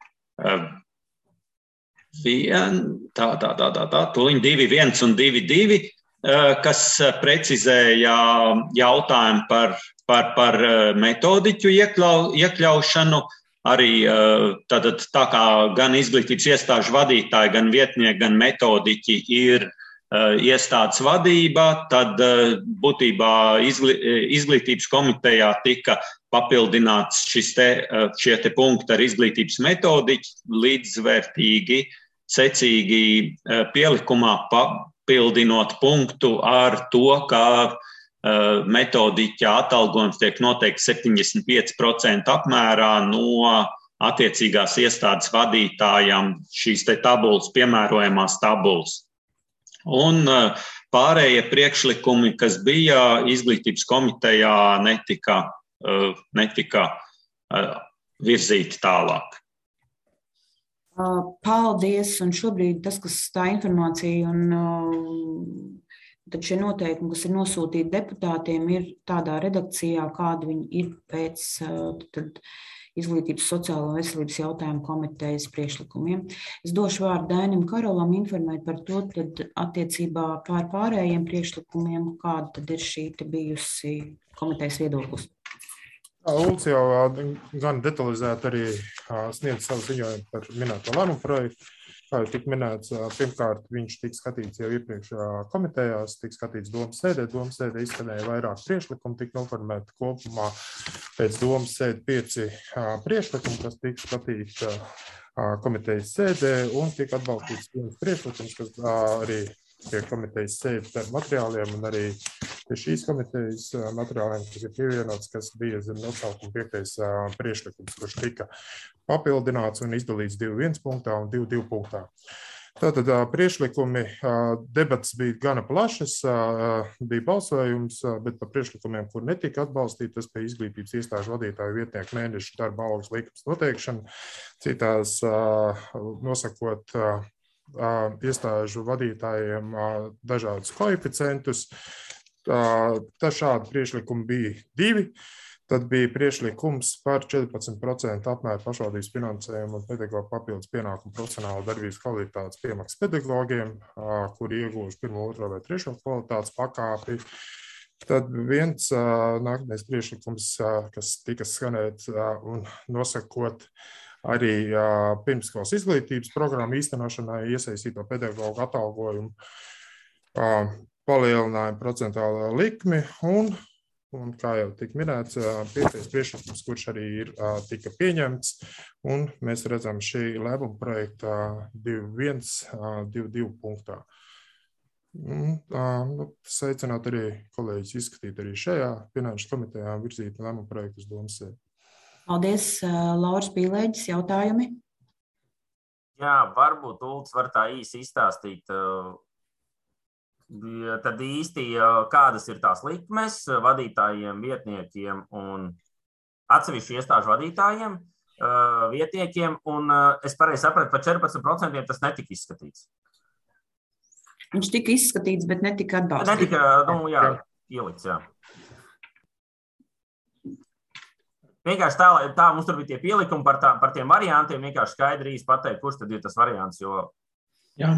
2.1 un 2.2, kas precizēja jautājumu par metodiķu iekļaušanu. Arī tā kā gan izglītības iestāžu vadītāji, gan vietnieki, gan metodiķi ir iestādes vadībā, tad būtībā izglītības komitejā tika papildināts šie te punkti ar izglītības metodiķi līdzvērtīgi, secīgi pielikumā papildinot punktu ar to, ka metodiķa atalgojums tiek noteikts 75% apmērā no attiecīgās iestādes vadītājām šīs te tabulas, piemērojamās tabulas. Un pārējie priekšlikumi, kas bija izglītības komitejā, netika virzīti tālāk. Paldies, un šobrīd tas, kas tā informācija un tad šie noteikumi, kas ir nosūtīti deputātiem, ir tādā redakcijā, kāda viņi ir pēc izglītības sociālo un veselības jautājumu komitejas priekšlikumiem. Es došu vārdu Dainim Karolam informēt par to, tad attiecībā par pārējiem priekšlikumiem, kāda tad ir šī bijusi komitejas viedoklis. Ulds jau gan detalizēti arī sniedz savu ziņojumu par minēto lēmumu projektu. Kā jau tika minēts, pirmkārt, viņš tika skatīts jau iepriekšējā komitejās, tika skatīts domas sēdē. Domas sēdē izskanēja vairāk priekšlikumu, tika noformēti kopumā pēc domas sēde 5 priekšlikumu, kas tika skatīti komitejas sēdē, un tika atbalstīts viens priekšlikums, kas arī pie komitejas sēdes ar materiāliem un arī pie šīs komitejas materiāliem, kas ir pievienots, kas bija zem nosaukuma 5. priekšlikums, kurš tika papildināts un izdalīts 2.1 punktā un 2.2 punktā. Tātad priekšlikumi, debats bija gana plašas, bija balsojums, bet par priekšlikumiem, kur netika atbalstīti, tas bija izglītības iestāžu vadītāju vietnieku mēnešu darba algas likums noteikšana, citās nosakot iestāžu vadītājiem dažādus koeficientus. Tā šādi priekšlikumi bija 2. Tad bija priekšlikums par 14% apmēru pašvaldības finansējumu un pedagogu papildus pienākumu profesionālu darbības kvalitātes piemaksas pedagogiem, kuri ieguvuši 1., 2. vai 3. kvalitātes pakāpi. Tad viens nākamais priekšlikums, kas tika skanēts un nosakot arī pirmsskolas izglītības programmu īstenošanai iesaistīto pedagogu atalgojumu palielinājumu procentālo likmi un kā jau tika minēts, 5. priekšlikums, kurš arī tika pieņemts, un mēs redzam šī lēmuma projekta 2.1, 2.2 punktā. Sveicināt arī kolēģis izskatīt arī šajā finanšu komitejā virzīt lēmuma projektu uz domas sēdi. Paldies, Lauris Pīlēģis, jautājumi? Jā, varbūt Ulds var tā īsi izstāstīt, tad īsti kādas ir tās likmes vadītājiem, vietniekiem un atsevišķu iestāžu vadītājiem, vietniekiem, un es pareizi sapratu, par 14% tas netika izskatīts. Viņš tika izskatīts, bet netika atbalstīts. Netika, ielikts, jā. Vienkārši tā mums tur bija tie pielikumi par tiem variantiem, vienkārši skaidri īsti pateikt, kurš tad ir tas variants, jo... Jā.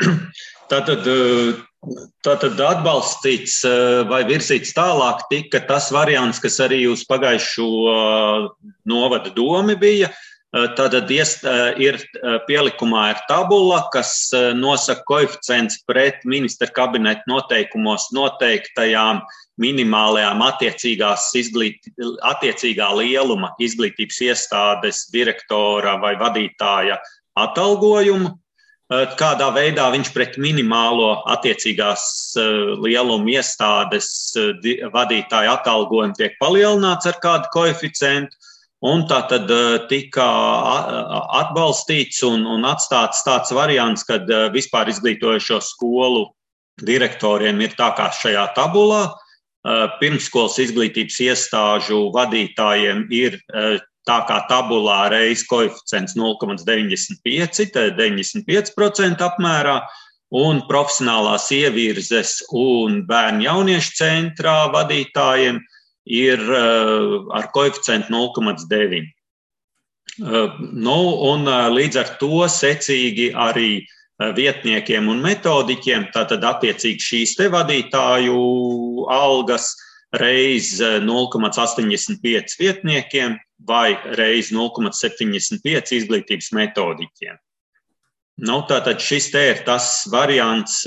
Tātad atbalstīts vai virzīts tālāk tika tas variants, kas arī uz pagājušo novada domi bija. Tātad ir pielikumā ir tabula, kas nosaka koeficients pret ministra kabineta noteikumos noteiktajām minimālajām attiecīgā lieluma izglītības iestādes direktora vai vadītāja atalgojumu. kādā veidā viņš pret minimālo attiecīgās lieluma iestādes vadītāju atalgojumu tiek palielināts ar kādu koeficientu, un tā tad tika atbalstīts un atstāts tāds variants, kad vispār izglītojošo skolu direktoriem ir tā kā šajā tabulā, pirmsskolas izglītības iestāžu vadītājiem ir tā kā tabulā reiz koeficients 0,95, tad 95% apmērā, un profesionālās ievirzes un bērnu jauniešu centrā vadītājiem ir ar koeficientu 0,9. Un līdz ar to secīgi arī vietniekiem un metodiķiem, tātad attiecīgi šīs te vadītāju algas reiz 0,85 vietniekiem vai reiz 0,75 izglītības metodiķiem. Tātad šis te ir tas variants,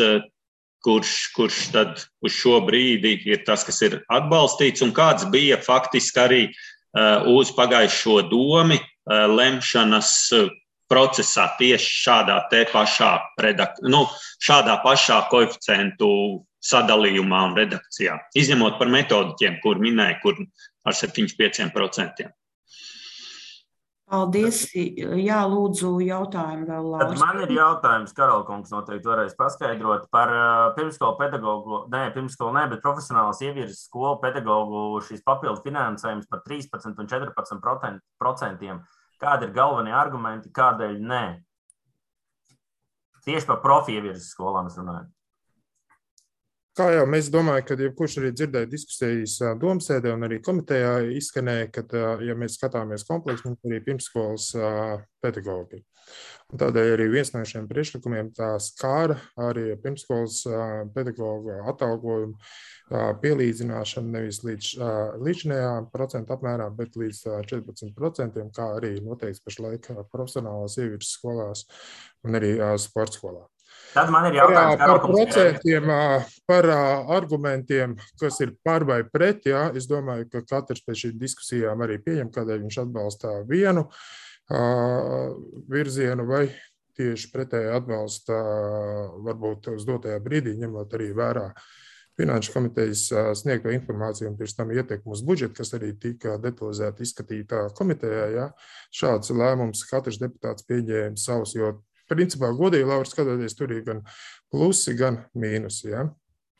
kurš tad uz šo brīdi ir tas, kas ir atbalstīts, un kāds bija faktiski arī uz pagājušo domi lemšanas procesā tieši šādā te pašā šādā pašā koeficientu sadalījumā un redakcijā, izņemot par metodiķiem, kur minēja, kur ar 75%. Paldies. Jā, lūdzu, jautājumu vēl, Lauris. Tad man ir jautājums, Karolkungs noteikti varēs paskaidrot par pirmskolu pedagogu, bet profesionālas ievirzes skolu pedagogu šīs papildu finansējums par 13 un 14%. Kādi ir galvenie argumenti, kādēļ nē? Tieši par profi ievirzes skolām es runāju. Kā jau mēs domājam, ka jebkurš arī dzirdēja diskusijas domsēdē un arī komitejā izskanēja, ka, ja mēs skatāmies kompleksu, mums arī pirmsskolas pedagogi. Un tādēļ arī viens no šiem priekšlikumiem tā skāra arī pirmsskolas pedagogu atalgojumu pielīdzināšanu nevis līdzinējā procentu apmērā, bet līdz 14%, kā arī noteikts pašlaik profesionālās ievirzes skolās un arī sporta skolā. Tad man ir jautājums par procentiem, par argumentiem, kas ir par vai pret. Jā, es domāju, ka katrs pēc šīm diskusijām arī pieņem, kādēļ viņš atbalsta vienu virzienu vai tieši pretēji atbalsta varbūt uz dotajā brīdī, ņemot arī vērā Finanšu komitejas sniegto informāciju un pirms tam ietekmu uz budžetu, kas arī tika detalizēti izskatītā komitejā. Jā. Šāds lēmums katrs deputāts pieņēma savus, jo principā godīgi, Lauris, skatoties, tur ir gan plusi, gan mīnusi. Ja?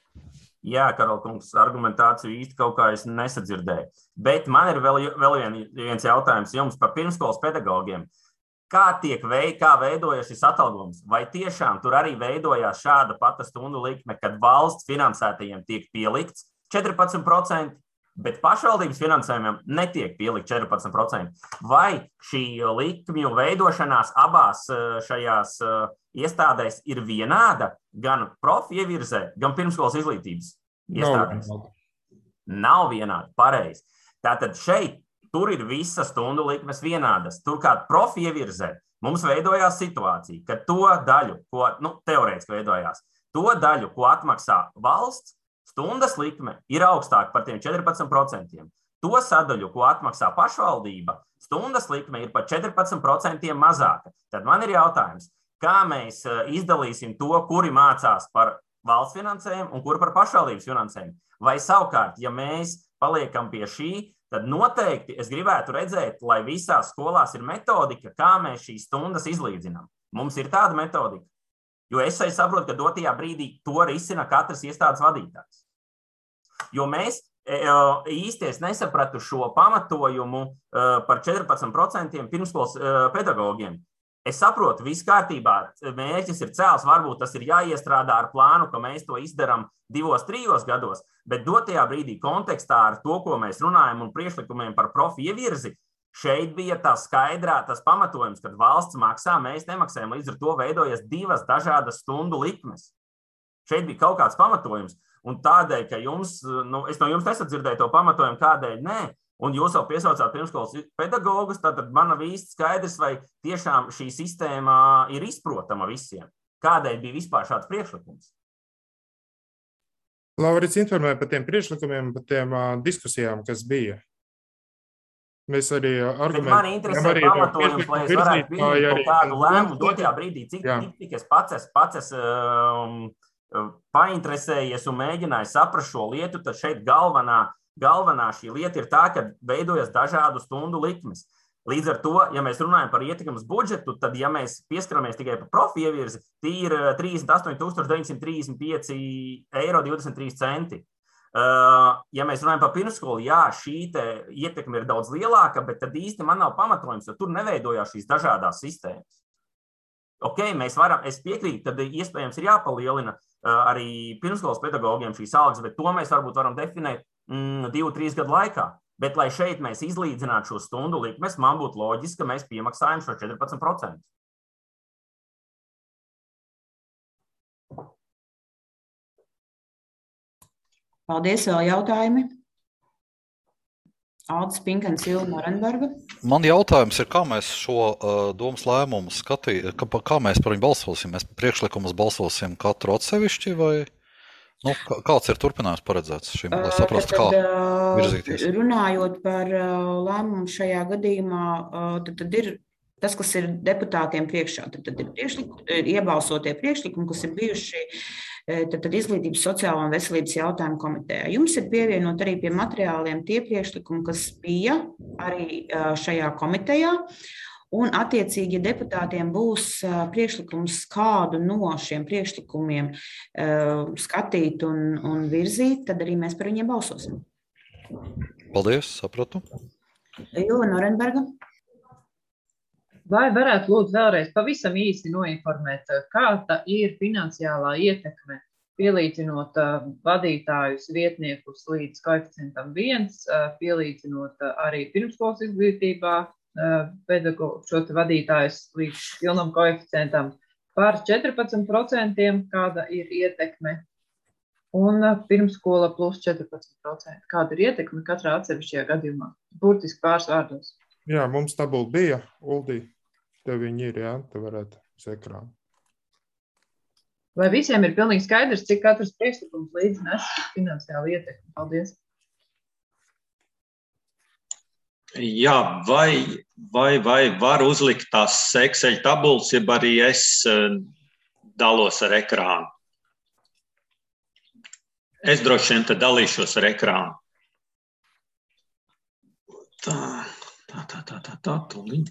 Jā, Karolkungs, argumentāciju īsti kaut kā es nesadzirdēju. Bet man ir vēl viens jautājums jums par pirmskolas pedagogiem. Kā veidojas šis atalgojums? Vai tiešām tur arī veidojās šāda pata stundu likme, kad valsts finansētajiem tiek pielikts 14%, bet pašvaldības finansējumiem netiek pielikt 14%. Vai šī likmju veidošanās abās šajās iestādēs ir vienāda gan profi ievirzē, gan pirmskolas izglītības iestādēs? Nav vienāda, pareizi. Tātad šeit tur ir visas stundu likmes vienādas. Turklāt profi ievirzē mums veidojās situācija, ka to daļu, ko teorētiski veidojās, to daļu, ko atmaksā valsts, stundas likme ir augstāka par tiem 14%. To sadaļu, ko atmaksā pašvaldība, stundas likme ir par 14% mazāka. Tad man ir jautājums, kā mēs izdalīsim to, kuri mācās par valsts finansējumu un kuri par pašvaldības finansējumu? Vai savukārt, ja mēs paliekam pie šī, tad noteikti es gribētu redzēt, lai visās skolās ir metodika, kā mēs šīs stundas izlīdzinām. Mums ir tāda metodika. Jo es arī saprotu, ka dotajā brīdī to risina katrs iestādes vadītājs. Jo mēs īsti es nesapratu šo pamatojumu par 14% pirmskolas pedagogiem. Es saprotu, viss kārtībā, mērķis ir cēls, varbūt tas ir jāiestrādā ar plānu, ka mēs to izdarām 2-3 gados, bet dotajā brīdī kontekstā ar to, ko mēs runājam un priekšlikumiem par profi ievirzi, šeit bija tas pamatojums, kad valsts maksā, mēs nemaksājam, līdz ar to veidojas 2 dažādas stundu likmes. Šeit bija kaut kāds pamatojums, un tādēļ, ka jums, es no jums nesadzirdēju to pamatojumu, kādēļ nē, un jūs jau piesaucāt pirmskolas pedagogus, tad man nav īsti skaidrs, vai tiešām šī sistēma ir izprotama visiem. Kādēļ bija vispār šāds priekšlikums? Lauris informēja par tiem priekšlikumiem, par tiem diskusijām, kas bija. Mēs arī argumentējam. Man interesē pamatojums, lai es varētu pieņemt kaut kādu lēmumu dotajā brīdī, cik es pats painteresējies un mēģināju saprast šo lietu, tad šeit galvenā šī lieta ir tā, ka veidojas dažādu stundu likmes. Līdz ar to, ja mēs runājam par ietekmes budžetu, tad, ja mēs pieskaramies tikai par profi ievirzi, tī ir 38 935,23 eiro. Ja mēs runājam par pirmsskolu, jā, šī ietekme ir daudz lielāka, bet tad īsti man nav pamatojums, jo tur neveidojās šīs dažādās sistēmas. Ok, es piekrītu, tad iespējams ir jāpalielina arī pirmsskolas pedagogiem šīs algas, bet to mēs varbūt varam definēt 2-3 gadu laikā. Bet, lai šeit mēs izlīdzinātu šo stundu likmes, man būtu loģiski, ka mēs piemaksājam šo 14%. Paldies, vēl jautājumi? Aldis Pinkens, Ilva Norenberga. Man jautājums ir, kā mēs šo domas lēmumu kā mēs par viņu balsosim? Mēs priekšlikumus balsosim katru atsevišķi vai kāds ir turpinājums paredzēts šim, lai saprastu, kā virzīties? Runājot par lēmumu šajā gadījumā, tad ir tas, kas ir deputātiem priekšā, tad ir iebalsotie priekšlikumi, kas ir bijuši tad Izglītības, sociālo un veselības jautājumu komitejā. Jums ir pievienot arī pie materiāliem tie priekšlikumi, kas bija arī šajā komitejā, un attiecīgi, ja deputātiem būs priekšlikums kādu no šiem priekšlikumiem skatīt un virzīt, tad arī mēs par viņiem balsosim. Paldies, sapratu. Ilva Norenberga. Vai varētu lūdzu vēlreiz pavisam īsi noinformēt, kāda ir finansiālā ietekme, pielīdzinot vadītājus, vietniekus līdz koeficientam 1, pielīdzinot arī pirmsskolas izglītībā šo vadītājus līdz pilnam koeficientam par 14%, kāda ir ietekme, un pirmsskola plus 14%. Kāda ir ietekme katrā atsevišķajā gadījumā? Burtiski pāris vārdos. Jā, mums tabula bija, Uldī. Tev viņi ir, jā, te varētu uz ekrānu. Vai visiem ir pilnīgi skaidrs, cik katrs priekšlikums līdz nes finansiāli ietekmi? Paldies. Jā, vai var uzlikt tās Excel tabulas, ja arī es dalos ar ekrānu? Es droši vien te dalīšos ar ekrānu. Tā, tūlīt.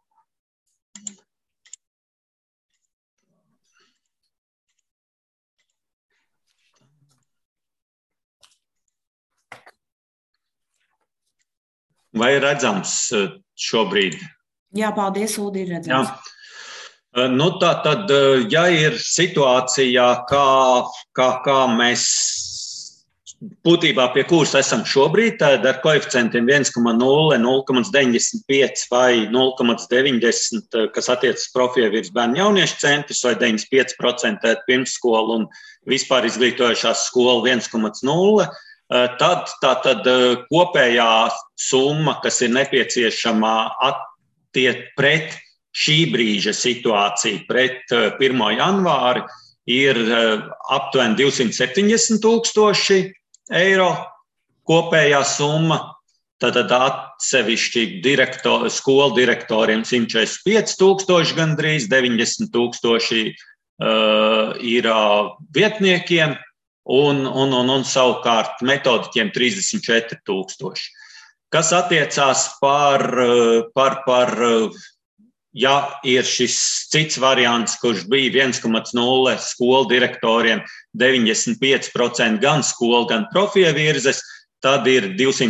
Vai redzams šobrīd? Jā, paldies, Uldi, ir redzams. Jā. Tā tad, ja ir situācijā, kā mēs būtībā pie kuras esam šobrīd, tad ar koeficientiem 1,0, 0,95 vai 0,90, kas attiecas profievirs bērnu jauniešu centrus, vai 95% pirmsskolu un vispār izglītojošās skolu 1,0, tad kopējā summa, kas ir nepieciešama pret šī brīža situāciju, pret 1. janvāri, ir aptuveni 270,000 eiro kopējā summa. Tad atsevišķi skolu direktoriem 145,000 gandrīz, 90,000 ir vietniekiem un savukārt metodiķiem 34,000. Kas attiecās par ja ir šis cits variants, kurš bija 1,0 skolu direktoriem, 95% gan skolu, gan profievirzes, tad ir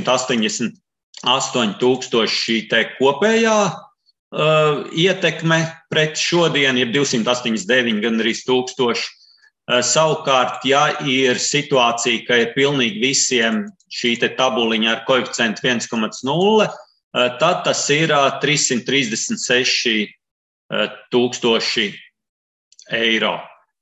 288,000 šī te kopējā ietekme pret šodien, ir 289 gandrīz tūkstoši. Savukārt, ja ir situācija, ka ir pilnīgi visiem šī te tabuliņa ar koeficientu 1,0, tad tas ir 336,000 eiro.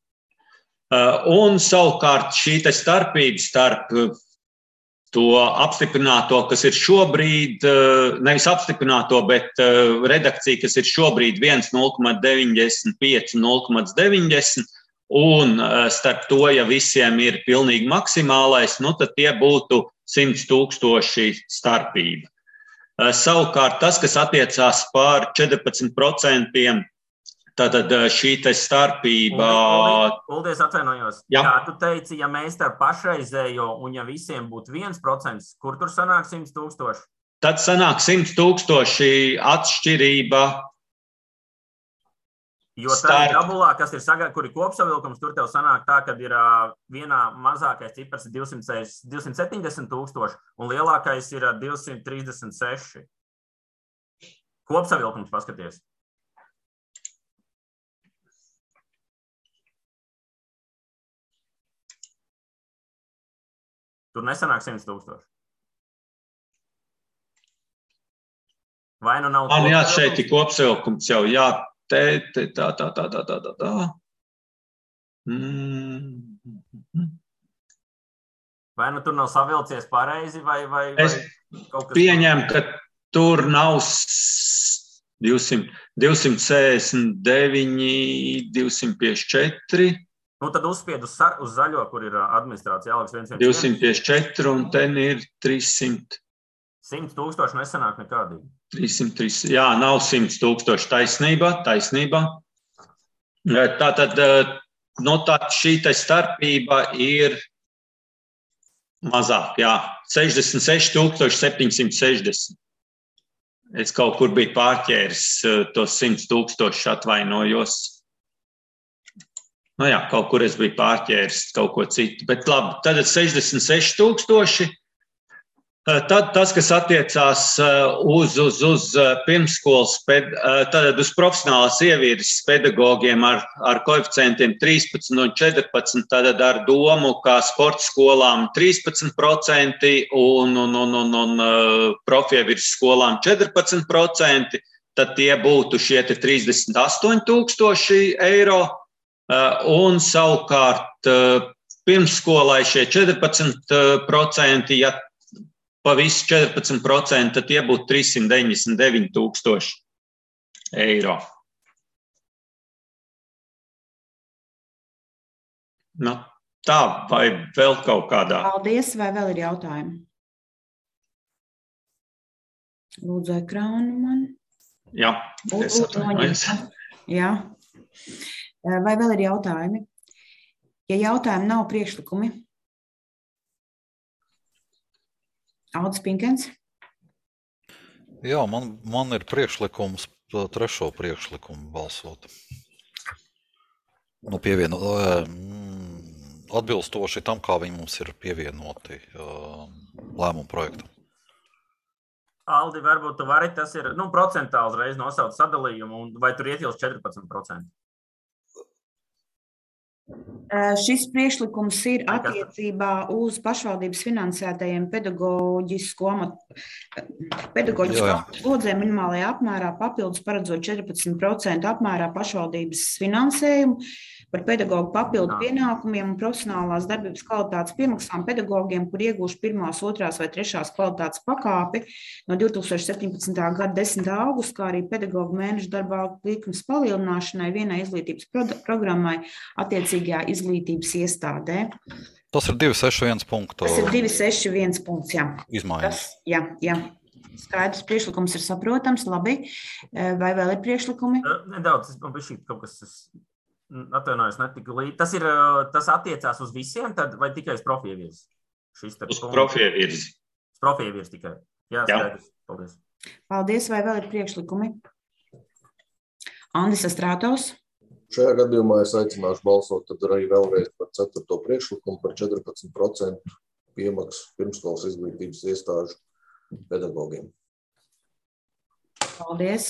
Un savukārt šī te starpība starp to apstiprināto, kas ir šobrīd, nevis apstiprināto, bet redakcija, kas ir šobrīd 1,095 un 0,90, un starp to, ja visiem ir pilnīgi maksimālais, tad tie būtu 100,000 starpība. Savukārt tas, kas attiecās par 14%, tātad šī te starpība. Uldies, atvainojos. Jā. Kā tu teici, ja mēs ar pašreizējo un ja visiem būtu 1%, kur tur sanāk 100 000? Tad sanāk 100 000 atšķirība. Jo tā tabulā, kas ir kur ir kopsavilkums, tur tev sanāk tā, kad ir vienā mazākais cipars 270 000 un lielākais ir 236. Kopsavilkums paskaties. Tur nesanāk 100 000. Vai nu nav? Jā, šeit ir kopsavilkums jau, jā. Tā. Vai nu tur nav savilcies pareizi, vai es kaut kas... pieņemu, ka tur nav 269, 254. Nu, tad uzspied uz zaļo, kur ir administrācija. 254 un ten ir 300. 100 000 nesanāk nekādīgi. 300, jā, nav 100 000 taisnība. Tātad, šī te starpība ir mazāk, jā, 66 760. Es kaut kur biju pārķēris tos 100 000, atvainojos. Nu jā, kaut kur es biju pārķēris kaut ko citu, bet labi, tad 66 000. Tad tas, kas attiecās uz pirmsskolas, tad uz profesionālās ievirzes pedagogiem ar koeficientiem 13 un 14, tad ar domu, kā sporta skolām 13% un profievirzes skolām 14%, tad tie būtu šie 38 000 eiro. Un savukārt pirmsskolai šie 14%, ja pa visu 14%, tad tie būtu 399 000 eiro. Nu, tā, vai vēl kaut kādā? Paldies, vai vēl ir jautājumi? Lūdzu, ekrānu man. Jā, es atvainojos. Jā. Vai vēl ir jautājumi? Ja jautājumi nav, priekšlikumi? Aldis Pinkens. Jā, man ir priekšlikums trešo priekšlikumu balsot. Nu, atbilstoši tam, kā viņi mums ir pievienoti lēmumu projektam. Aldi, varbūt tu vari, tas ir procentāli uzreiz nosaukt sadalījumu, vai tur ietilpst 14%? Šis priekšlikums ir attiecībā uz pašvaldības finansētajiem pedagoģisko slodzēm minimālajā apmērā, papildus paredzot 14% apmērā pašvaldības finansējumu par pedagoģu papildu pienākumiem un profesionālās darbības kvalitātes piemaksām pedagogiem, kur iegūši 1., 2. vai 3. kvalitātes pakāpi no 2017. gada 10. augusta, kā arī pedagoģu mēnešu darbā likmes palielināšanai vienai izglītības programmai attiecīgajā izglītības iestādē. Tas ir 261 punkts. Tas ir 261 punkts, jā. Izmaiņas. Jā. Skaidrs, priekšlikums ir saprotams, labi. Vai vēl ir priekšlikumi? Nedaudz, man bija šī kaut kas... Atvainojos, netika līdzi. Tas attiecās uz visiem, tad, vai tikai uz profievirzi? Uz profievirzi. Uz profievirzi tikai. Jā, skaidrs. Paldies. Paldies, vai vēl ir priekšlikumi? Andis Astrātovs. Šajā gadījumā es aicināšu balsot tad arī vēlreiz par 4. priekšlikumu par 14% piemaksu pirmsskolas izglītības iestāžu pedagogiem. Paldies.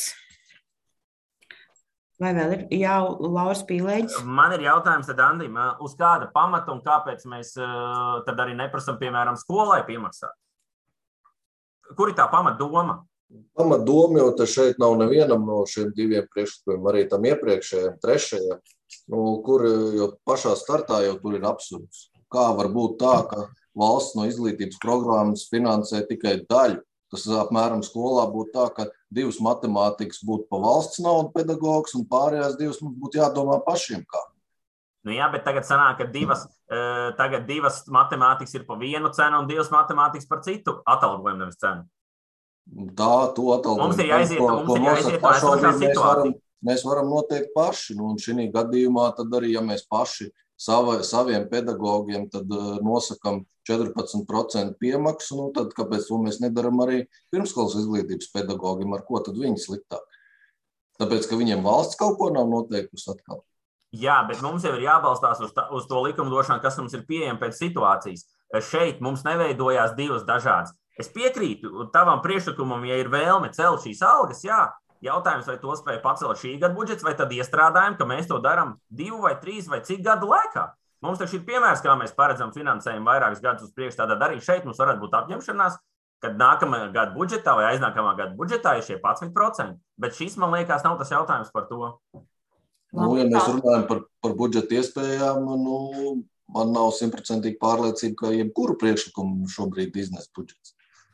Vai vēl ir? Jā, Lauris Pīlēģis. Man ir jautājums tad Andim, uz kāda pamata un kāpēc mēs tad arī neprasam, piemēram, skolai piemaksāt? Kur ir tā pamatdoma? Pamatdoma, jo te šeit nav nevienam no šiem diviem priekšlikumiem, arī tam iepriekšējiem, trešajam, kur jau pašā startā jau tur ir absurds. Kā var būt tā, ka valsts no izglītības programmas finansē tikai daļu? Tas apmēram skolā būtu tā, ka 2 matemātikas būtu pa valsts naudu pedagogs un pārējās 2 mums būtu jādomā pašiem kā. Nu jā, bet tagad sanāk, ka tagad 2 matemātikas ir pa vienu cenu un 2 matemātikas par citu atalgojumu nevis cenu. To atalgojumu, ko nosaka pašvaldība, mēs varam noteikt paši. Un šī gadījumā tad arī, ja mēs paši saviem pedagogiem tad nosakam 14% piemaksu, tad kāpēc to mēs nedaram arī pirmskolas izglītības pedagogiem, ar ko tad viņi sliktāk? Tāpēc, ka viņiem valsts kaut ko nav noteikusi atkal. Jā, bet mums jau ir jābalstās uz to likumdošanu, kas mums ir pieejama pēc situācijas. Šeit mums neveidojās divas dažādas. Es piekrītu tavam priekšlikumam, ja ir vēlme celt šīs algas, jā. Jautājums, vai to spēj pacelt šī gada budžets, vai tad iestrādājam, ka mēs to darām 2 vai 3 vai cik gadu laikā. Mums taču ir piemērs, kā mēs paredzam finansējumu vairākus gadus uz priekšu, tātad arī šeit mums varētu būt apņemšanās, kad nākamajā gada budžetā vai aiznākamā gada budžetā ir šie 11%. Bet šis, man liekas, nav tas jautājums par to. Ja mēs runājam par budžeta iespējām, man nav 100% pārliecība, ka jebkuru priekšlikumu šobrīd iznes budžets.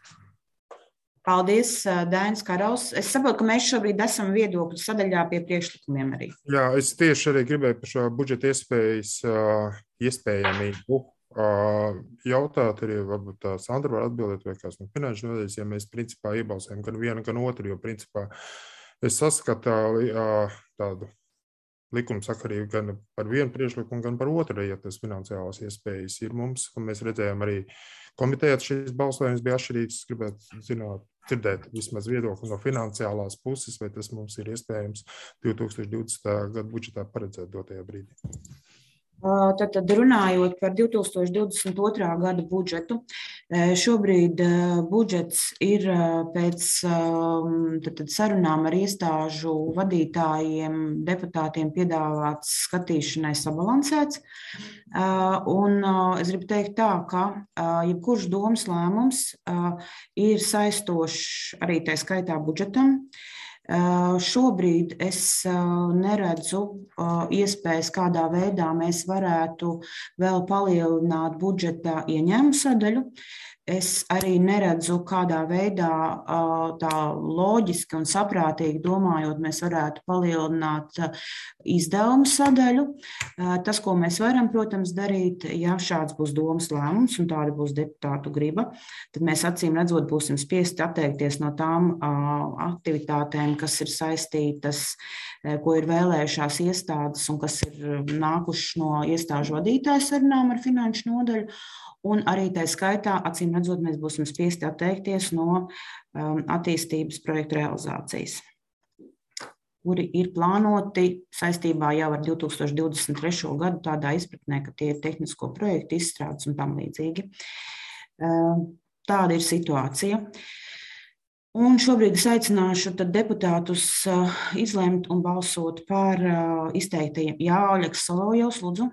Paldies, Dainis Karaus. Es saprotu, ka mēs šobrīd esam viedokļu sadaļā pie priekšlikumiem arī. Jā, es tieši arī gribēju par šo budžeta iespējamību jautāt arī, varbūt Sandra var atbildēt, vai kāds no finanšu nodaļas, ja mēs principā iebalsojam gan vienu, gan otru, jo principā es saskatu tādu likumsakarību gan par vienu priekšlikumu, gan par otru, ja tas finansiālās iespējas ir mums, un mēs redzējām arī komitejā, šīs balsojums bija atšķirīgs, gribētu dzirdēt vismaz viedokli no finansiālās puses, vai tas mums ir iespējams 2020. Gada budžetā paredzēt dotajā brīdī. Tad runājot par 2022. Gada budžetu, šobrīd budžets ir pēc sarunām ar iestāžu vadītājiem, deputātiem piedāvāts skatīšanai sabalansēts. Un es gribu teikt tā, ka jebkurš domas lēmums ir saistošs arī tā skaitā budžetam. Šobrīd es neredzu iespējas, kādā veidā mēs varētu vēl palielināt budžeta ieņēmumu sadaļu. Es arī neredzu, kādā veidā tā loģiski un saprātīgi domājot, mēs varētu palielināt izdevumu sadaļu. Tas, ko mēs varam, protams, darīt, ja šāds būs domas lēmums un tāda būs deputātu griba, tad mēs acīm redzot būsim spiesti atteikties no tām aktivitātēm, kas ir saistītas, ko ir vēlējušās iestādes un kas ir nākušas no iestāžu vadītāju sarunām ar finanšu nodaļu. Un arī tā skaitā, acīm redzot, mēs būsim spiesti atteikties no attīstības projektu realizācijas, kuri ir plānoti saistībā jau ar 2023. Gadu tādā izpratnē, ka tie ir tehnisko projektu izstrādes un tam līdzīgi. Tāda ir situācija. Un šobrīd es aicināšu deputātus izlemt un balsot par izteiktajiem. Jā, Oļegs Solovjovs, lūdzu.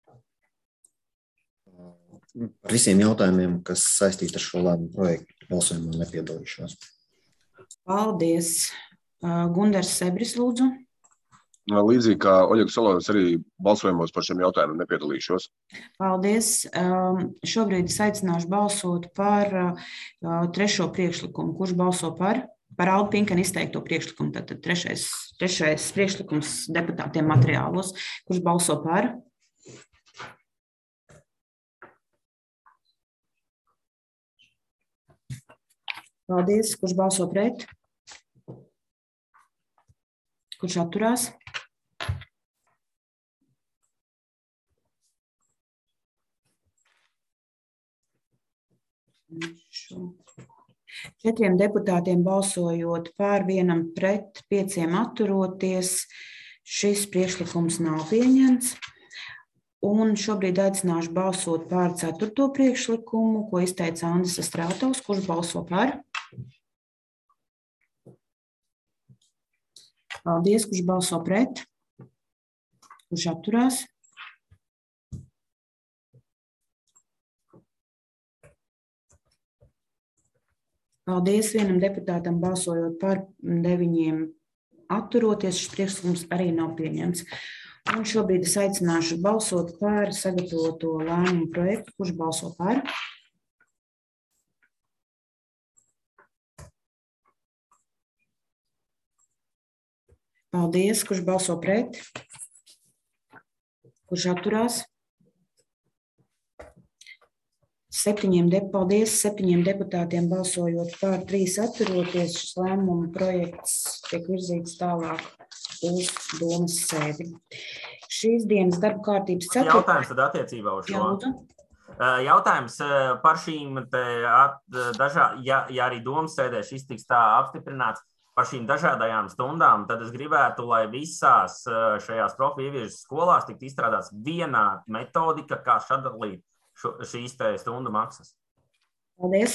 Par visiem jautājumiem, kas saistīti ar šo lēmumu projektu, balsojumā nepiedalīšos. Paldies. Gundars Sebris, lūdzu. Līdzīgi kā Oļegs Solovjovs arī balsojumos par šiem jautājumiem nepiedalīšos. Paldies. Šobrīd es aicināšu balsot par trešo priekšlikumu. Kurš balso par? Par Aldu Pinkani izteikto priekšlikumu. Tātad trešais priekšlikums deputātiem materiālos. Kurš balso par? Paldies. Kurš balso pret? Kurš atturās? Četriem deputātiem balsojot par, vienam pret, 5 atturoties, šis priekšlikums nav pieņemts. Un šobrīd aicināšu balsot par 4. priekšlikumu, ko izteica Andris Strātovs. Kurš balso par? Paldies. Kurš balso pret? Kurš atturās? Paldies. Vienam deputātam balsojot par, 9 atturoties, šis priekšlikums arī nav pieņemts. Un šobrīd es aicināšu balsot par sagatavoto lēmumu projektu. Kurš balso par? Paldies. Kurš balso pret? Kurš atturās? Paldies 7 deputātiem balsojot par, 3 atturoties. Šis lēmuma projekts tiek virzīts tālāk uz domas sēdi. Šīs dienas darba kārtības jautājums tad attiecībā uz šo. Jautājums par šīm ja arī domas sēdē šis tiks tā apstiprināts par šīm dažādajām stundām, tad es gribētu, lai visās šajās profi ieviežas skolās tiktu izstrādāts vienāda metodika, kā sadalīt šīs stundu maksas. Paldies.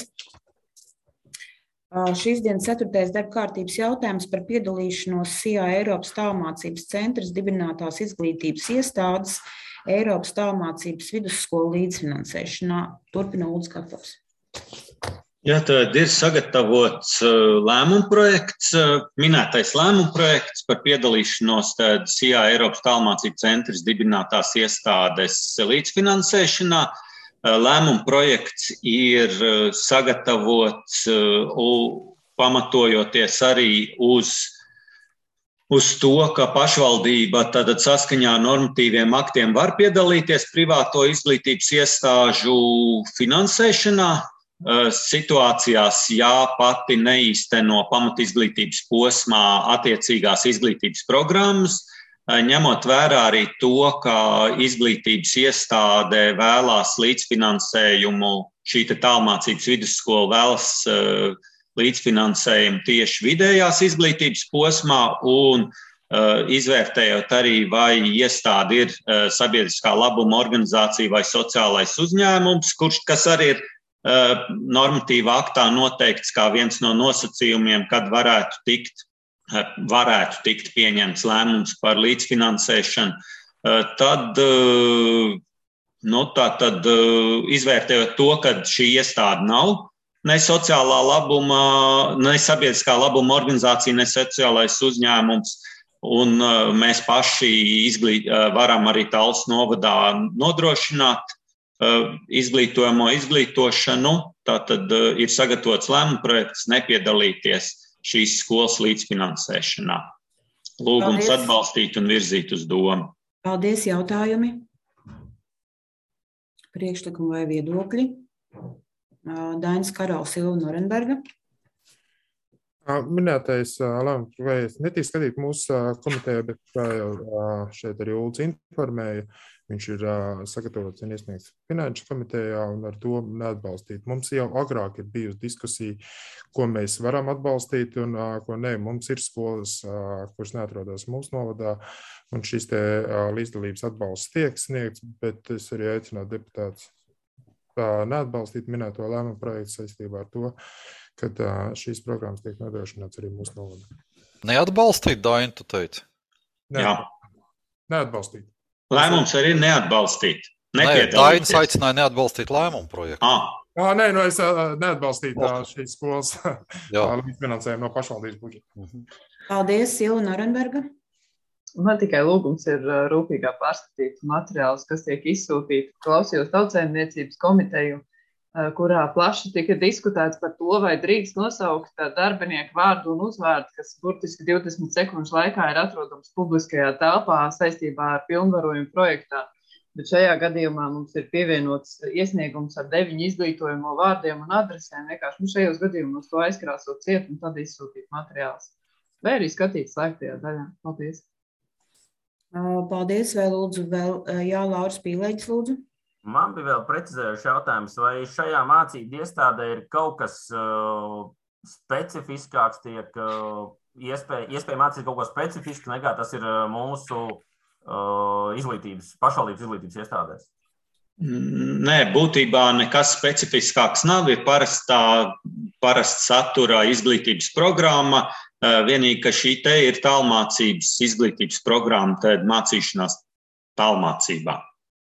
Šīs dienas 4. darba kārtības jautājums par piedalīšanos SIA Eiropas tālmācības centras dibinātās izglītības iestādes Eiropas tālmācības vidusskolu līdzfinansēšanā. Turpina Uldis Katlavs. Jā, tad ir sagatavots lēmuma projekts, minētais lēmuma projekts par piedalīšanos SIA Eiropas tālmācības centras dibinātās iestādes līdzfinansēšanā. Lēmuma projekts ir sagatavots pamatojoties arī uz to, ka pašvaldība tātad saskaņā ar normatīviem aktiem var piedalīties privāto izglītības iestāžu finansēšanā. Situācijās, ja pati neīsteno pamatizglītības posmā attiecīgās izglītības programmas, ņemot vērā arī to, ka izglītības iestāde vēlās līdzfinansējumu, šī tālmācības vidusskola vēlas līdzfinansējumu tieši vidējās izglītības posmā un izvērtējot arī, vai iestāde ir sabiedriskā labuma organizācija vai sociālais uzņēmums, kas arī ir normatīva aktā noteikts kā viens no nosacījumiem, kad varētu tikt pieņemts lēmums par līdzfinansēšanu, tad izvērtējot to, ka šī iestāde nav ne sociālā labuma, ne sabiedriskā labuma organizācija, ne sociālais uzņēmums, un mēs paši varam arī Tallas novadā nodrošināt izglītojamo izglītošanu, tātad ir sagatavots lēmuma projekts nepiedalīties šīs skolas līdzfinansēšanā. Lūgums atbalstīt un virzīt uz domu. Paldies, jautājumi. Priekšlikumi vai viedokļi. Dainis Karols, Ilva Norenberga. Minētais lēmums projekts netiek skatīt mūsu komitejā, bet kā jau šeit arī Uldis informēja, viņš ir sagatavots un iesniegts Finanšu komitejā un ar to neatbalstīt. Mums jau agrāk ir bijusi diskusija, ko mēs varam atbalstīt un ko ne. Mums ir skolas, kuras neatrodas mūsu novadā, un šis te līdzdalības atbalsts tiek sniegts, bet es arī aicinātu deputātus neatbalstīt minēto lēmumu projektu saistībā ar to, ka šīs programmas tiek nodrošināts arī mūsu novadā. Neatbalstīt, Daini, tu teici? Jā. Neatbalstīt. Lēmums arī ir neatbalstīt. Dainis aicināja neatbalstīt lēmumu projektu. Nē, es neatbalstītu šīs skolas līdzfinansējumu no pašvaldības budžeta. Paldies, Ilva Norenberga. Man tikai lūgums ir rūpīgāk pārskatīt materiālus, kas tiek izsūtīti. Klausījos Tautsaimniecības komiteju, kurā plaši tika diskutēts par to, vai drīkst nosaukt darbinieku vārdu un uzvārdu, kas burtiski 20 sekundžu laikā ir atrodams publiskajā telpā saistībā ar pilnvarojumu projektā. Bet šajā gadījumā mums ir pievienots iesniegums ar 9 izglītojamo vārdiem un adresēm. Vienkārši šajos gadījumos to aizkrāsot ciet un tad izsūtīt materiālus. Vai arī skatīt slēgtajā daļā. Paldies. Paldies. Vai lūdzu vēl Lauris Pīlēģis, lūdzu? Man bija vēl precizējuši jautājums, vai šajā mācību iestādē ir kaut kas specifiskāks, tiek iespēja mācīt kaut ko specifisku, nekā tas ir mūsu pašvaldības izglītības iestādēs? Nē, būtībā nekas specifiskāks nav. Ir parasta satura izglītības programma, vienīgi, ka šī te ir tālmācības izglītības programma, tad mācīšanās tālmācībā.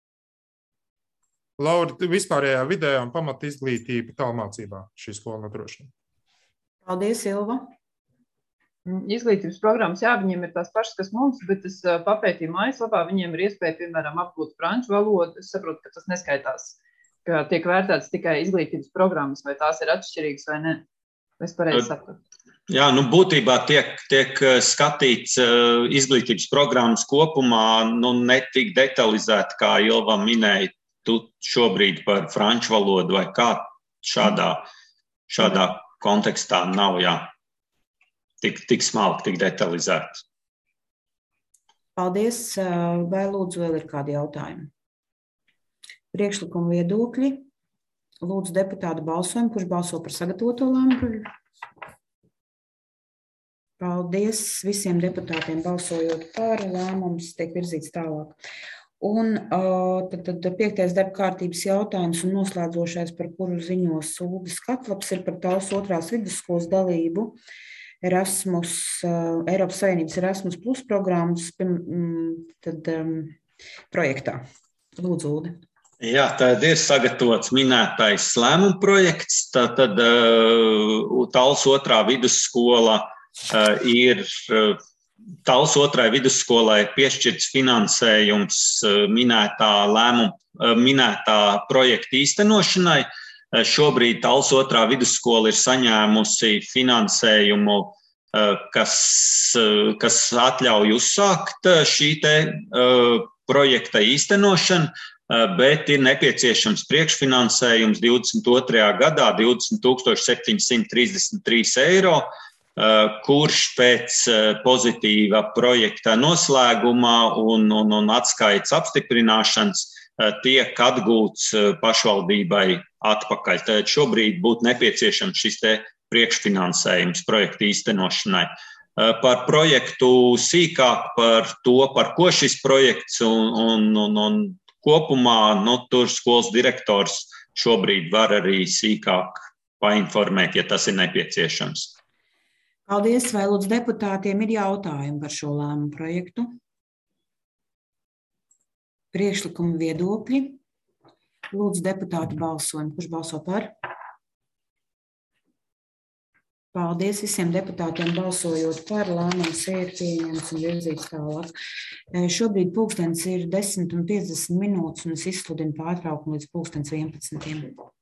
Laura, vispārējā vidējā un pamata izglītība tālmācībā šī skola nodrošina. Paldies, Ilva. Izglītības programmas, jā, viņiem ir tās pašas, kas mums, bet es papētīju mājaslapā, viņiem ir iespēja, piemēram, apgūt franču valodu. Es saprotu, ka tas neskaitās, ka tiek vērtēts tikai izglītības programmas, vai tās ir atšķirīgas vai ne. Es pareizi saprotu. Jā, būtībā tiek skatīts izglītības programmas kopumā, ne tik detalizēti, kā Ilva minēja. tu šobrīd par franču valodu vai kā šādā kontekstā nav tik smalki, tik detalizēti. Paldies. Vai lūdzu vēl ir kādi jautājumi? Priekšlikuma viedokļi. Lūdzu deputātu balsojumu, kurš balso par sagatavoto lēmumu. Paldies visiem deputātiem balsojot par, lēmums tiek virzīts tālāk. Un tad 5. darba kārtības jautājums un noslēdzošais, par kuru ziņos Uldis Katlaps, ir par Talsu 2. vidusskolas dalību Eiropas Savienības Erasmus Plus programmas projektā. Lūdzu, Uldi. Jā, tad ir sagatavots minētais lēmuma projekts. Tad Talsu 2. vidusskola ir Talsu 2. vidusskolai piešķirts finansējums minētā projekta īstenošanai. Šobrīd Talsu 2. vidusskola ir saņēmusi finansējumu, kas atļauj uzsākt šī projekta īstenošanu, bet ir nepieciešams priekšfinansējums 22. gadā 20,733 eiro, kurš pēc pozitīva projekta noslēguma un atskaites apstiprināšanas tiek atgūts pašvaldībai atpakaļ. Tad šobrīd būtu nepieciešams šis priekšfinansējums projekta īstenošanai. Par projektu sīkāk, par to, par ko šis projekts un kopumā, tur skolas direktors šobrīd var arī sīkāk painformēt, ja tas ir nepieciešams. Paldies. Vai lūdzu deputātiem ir jautājumi par šo lēmumu projektu? Priekšlikuma viedokļi. Lūdzu deputātu balsojumu. Kurš balso par? Paldies visiem deputātiem balsojot par. Lēmums ir pieņemts un virzīts tālāk. Šobrīd pulkstens ir 10:50 un es izsludinu pārtraukumu līdz 11:11.